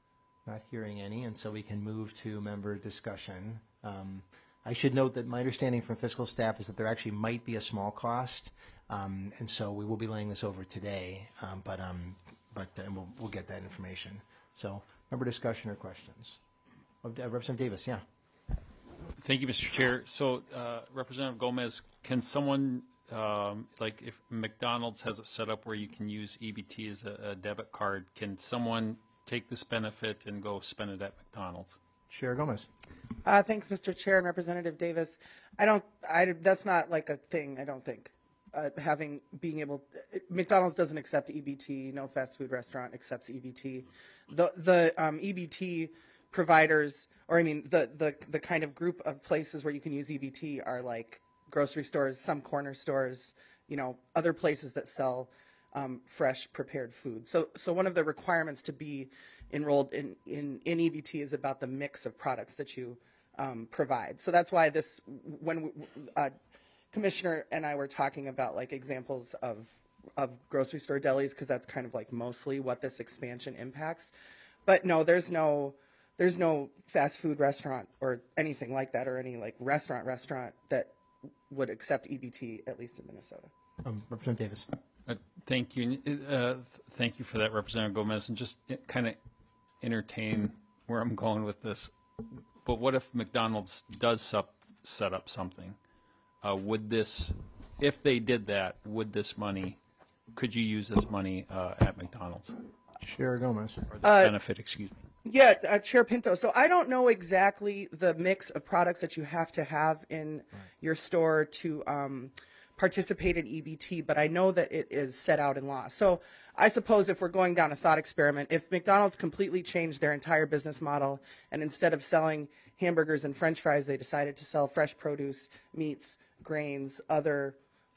Not hearing any, and so we can move to member discussion. Um, I should note that my understanding from fiscal staff is that there actually might be a small cost, um, and so we will be laying this over today, um, but um, but uh, we'll, we'll get that information. So, member discussion or questions? Oh, uh, Representative Davis, yeah. Thank you, Mister Chair. So, uh, Representative Gomez, can someone, um, like if McDonald's has it set up where you can use E B T as a, a debit card, can someone take this benefit and go spend it at McDonald's? Chair Gomez. Uh, thanks, Mister Chair and Representative Davis. I don't, I, that's not like a thing, I don't think. Uh, having, being able, McDonald's doesn't accept E B T, no fast food restaurant accepts E B T. The, the um, E B T providers, or I mean, the, the, the kind of group of places where you can use E B T are like grocery stores, some corner stores, you know, other places that sell um, fresh prepared food. So, so one of the requirements to be enrolled in, in, in E B T is about the mix of products that you um, provide. So that's why this, when uh, Commissioner and I were talking about like examples of, of grocery store delis, because that's kind of like mostly what this expansion impacts. But no, there's no, there's no fast food restaurant or anything like that, or any like restaurant restaurant that would accept E B T, at least in Minnesota. Um, Representative Davis. Uh, thank you. Uh, th- thank you for that, Representative Gomez. And just kind of entertain where I'm going with this. But what if McDonald's does sup- set up something? Uh, would this, if they did that, would this money, could you use this money uh, at McDonald's? Chair Gomez. Or the Uh, benefit, excuse me. Yeah, uh, Chair Pinto. So I don't know exactly the mix of products that you have to have in right. your store to um, participate in E B T, but I know that it is set out in law. So I suppose if we're going down a thought experiment, if McDonald's completely changed their entire business model and instead of selling hamburgers and French fries, they decided to sell fresh produce, meats, grains, other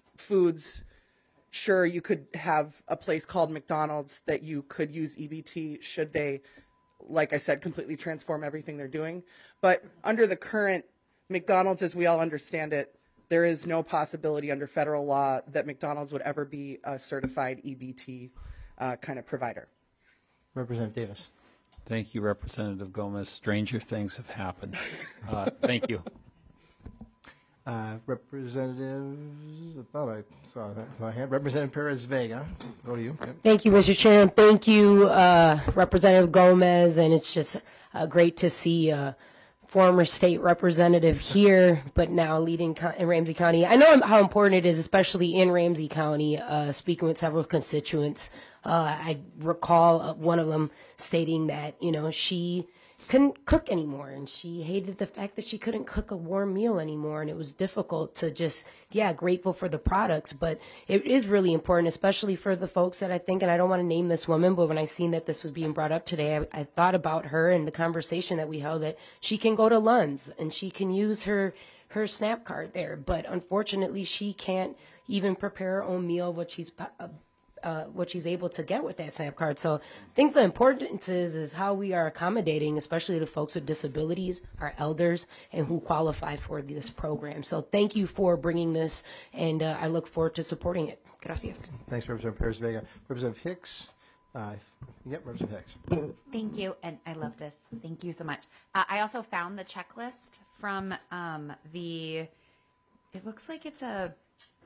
foods, sure, you could have a place called McDonald's that you could use E B T should they, like I said, completely transform everything they're doing. But under the current McDonald's, as we all understand it, there is no possibility under federal law that McDonald's would ever be a certified E B T uh, kind of provider. Representative Davis. Thank you, Representative Gomez. Stranger things have happened. Uh, thank you. Uh, Representatives, I thought I saw that. So I had Representative Perez Vega. Go to you. Yep. Thank you, Mister Chair, and thank you, uh, Representative Gomez. And it's just uh, great to see a former state representative here, but now leading co- in Ramsey County. I know how important it is, especially in Ramsey County, uh, speaking with several constituents. Uh, I recall one of them stating that, you know, she couldn't cook anymore, and she hated the fact that she couldn't cook a warm meal anymore, and it was difficult to just, yeah, grateful for the products, but it is really important, especially for the folks that I think, and I don't want to name this woman, but when I seen that this was being brought up today, I, I thought about her and the conversation that we held, that she can go to Lund's and she can use her her SNAP card there, but unfortunately she can't even prepare her own meal, what she's uh, Uh, what she's able to get with that SNAP card. So I think the importance is, is how we are accommodating, especially the folks with disabilities, our elders, and who qualify for this program. So thank you for bringing this, and uh, I look forward to supporting it. Gracias. Thanks, Representative Perez Vega. Representative Hicks. Uh, yep, Representative Hicks. Thank you, and I love this. Thank you so much. Uh, I also found the checklist from um, the, it looks like it's a,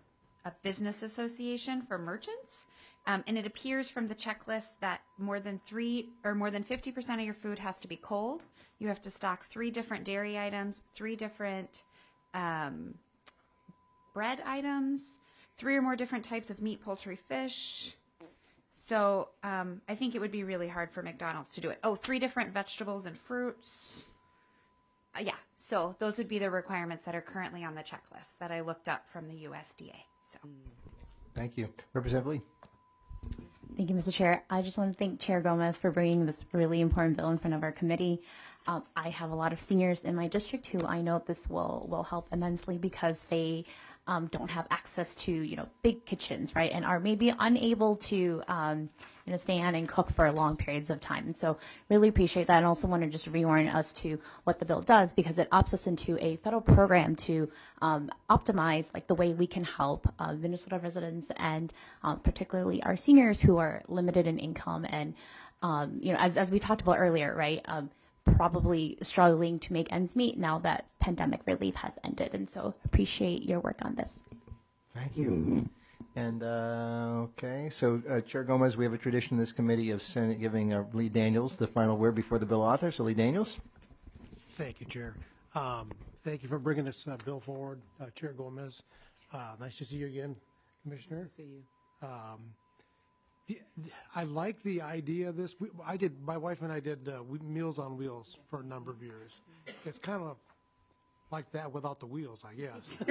a business association for merchants. Um, and it appears from the checklist that more than three or more than fifty percent of your food has to be cold. You have to stock three different dairy items, three different um, bread items, three or more different types of meat, poultry, fish. So um, I think it would be really hard for McDonald's to do it. Oh, three different vegetables and fruits. Uh, yeah, so those would be the requirements that are currently on the checklist that I looked up from the U S D A. So, Thank you. Representative Lee. Thank you, Mister Chair. I just want to thank Chair Gomez for bringing this really important bill in front of our committee. Um, I have a lot of seniors in my district who I know this will, will help immensely because they um, don't have access to, you know, big kitchens, right, and are maybe unable to, um, you know, stand and cook for long periods of time. And so really appreciate that, and also want to just reorient us to what the bill does, because it opts us into a federal program to um, optimize like the way we can help uh, Minnesota residents and um, particularly our seniors who are limited in income and, um, you know, as, as we talked about earlier, right, um, probably struggling to make ends meet now that pandemic relief has ended. And so appreciate your work on this. Thank you. And, uh, okay, so uh, Chair Gomez, we have a tradition in this committee of Senate giving uh, Lee Daniels the final word before the bill author. So Lee Daniels. Thank you, Chair. Um, thank you for bringing this uh, bill forward, uh, Chair Gomez. Uh, nice to see you again, Commissioner. Nice to see you. Um, the, the, I like the idea of this. We, I did, my wife and I did uh, we, Meals on Wheels for a number of years. It's kind of like that without the wheels, I guess.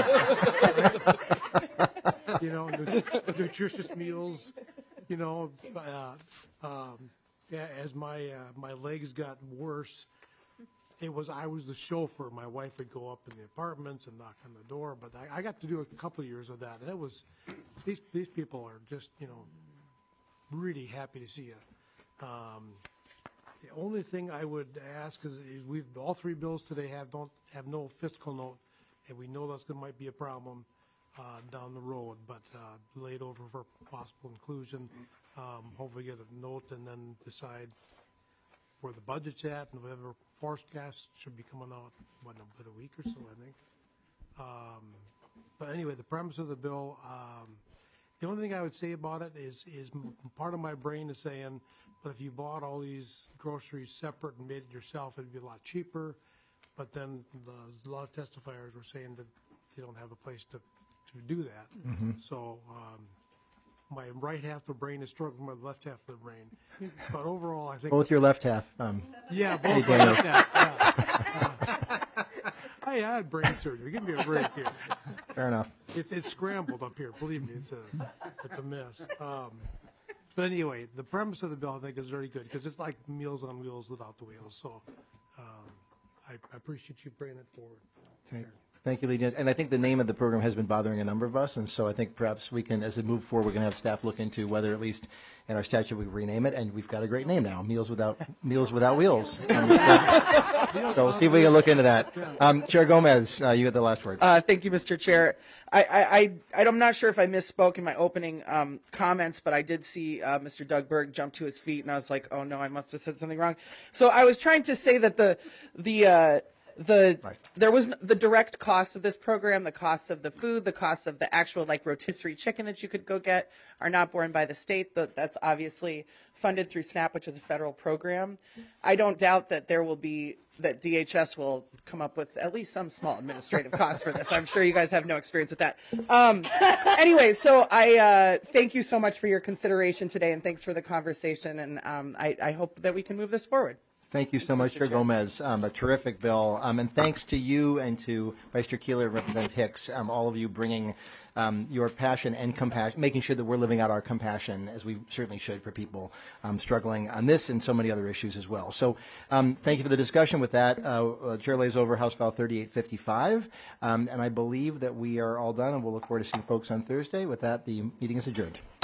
You know, nutritious meals, you know, uh, um, yeah, as my uh, my legs got worse, it was I was the chauffeur. My wife would go up in the apartments and knock on the door, but I, I got to do a couple of years of that, and it was these these people are just, you know, really happy to see you. Um, the only thing I would ask is, is we've all three bills today have don't have no fiscal note, and we know that's going might be a problem uh, down the road, but uh, laid over for possible inclusion. Um, hopefully get a note and then decide where the budget's at, and whatever forecast should be coming out, what, in about a week or so, I think. Um, but anyway, the premise of the bill, um, the only thing I would say about it is, is part of my brain is saying, but if you bought all these groceries separate and made it yourself, it'd be a lot cheaper. But then the, a lot of testifiers were saying that they don't have a place to, to do that. Mhm. So um, my right half of the brain is struggling with the left half of the brain. But overall, I think... Both your left half. Um, Yeah, Lee both my Daniels. left half. Yeah. I had brain surgery. Give me a break here. Fair enough. It's it's scrambled up here. Believe me, it's a it's a mess. Um, but anyway, the premise of the bill I think is very good because it's like Meals on Wheels without the wheels. So um, I, I appreciate you bringing it forward. Thank, thank you, Lee Daniels. And I think the name of the program has been bothering a number of us, and so I think perhaps we can, as it moves forward, we can have staff look into whether at least in our statute we rename it, and we've got a great name now, Meals Without Meals Without Wheels. Um, so we'll see if we can look into that. Um, Chair Gomez, uh, you get the last word. Uh, thank you, Mister Chair. I, I, I, I'm not sure if I misspoke in my opening um, comments, but I did see uh, Mister Doug Berg jump to his feet, and I was like, oh no, I must have said something wrong. So I was trying to say that the the uh, the right. there was the direct cost of this program, the costs of the food, the costs of the actual like rotisserie chicken that you could go get are not borne by the state. That's obviously funded through SNAP, which is a federal program. I don't doubt that there will be that D H S will come up with at least some small administrative costs for this. I'm sure you guys have no experience with that. Um, anyway, so I uh, thank you so much for your consideration today, and thanks for the conversation. And um, I, I hope that we can move this forward. Thank you so much, Chair Gomez. Um, a terrific bill. Um, and thanks to you and to Vice Chair Keeler and Representative Hicks, um, all of you bringing um, your passion and compassion, making sure that we're living out our compassion, as we certainly should, for people um, struggling on this and so many other issues as well. So um, thank you for the discussion. With that, uh, uh, Chair lays over House File thirty-eight fifty-five. Um, and I believe that we are all done, and we'll look forward to seeing folks on Thursday. With that, the meeting is adjourned.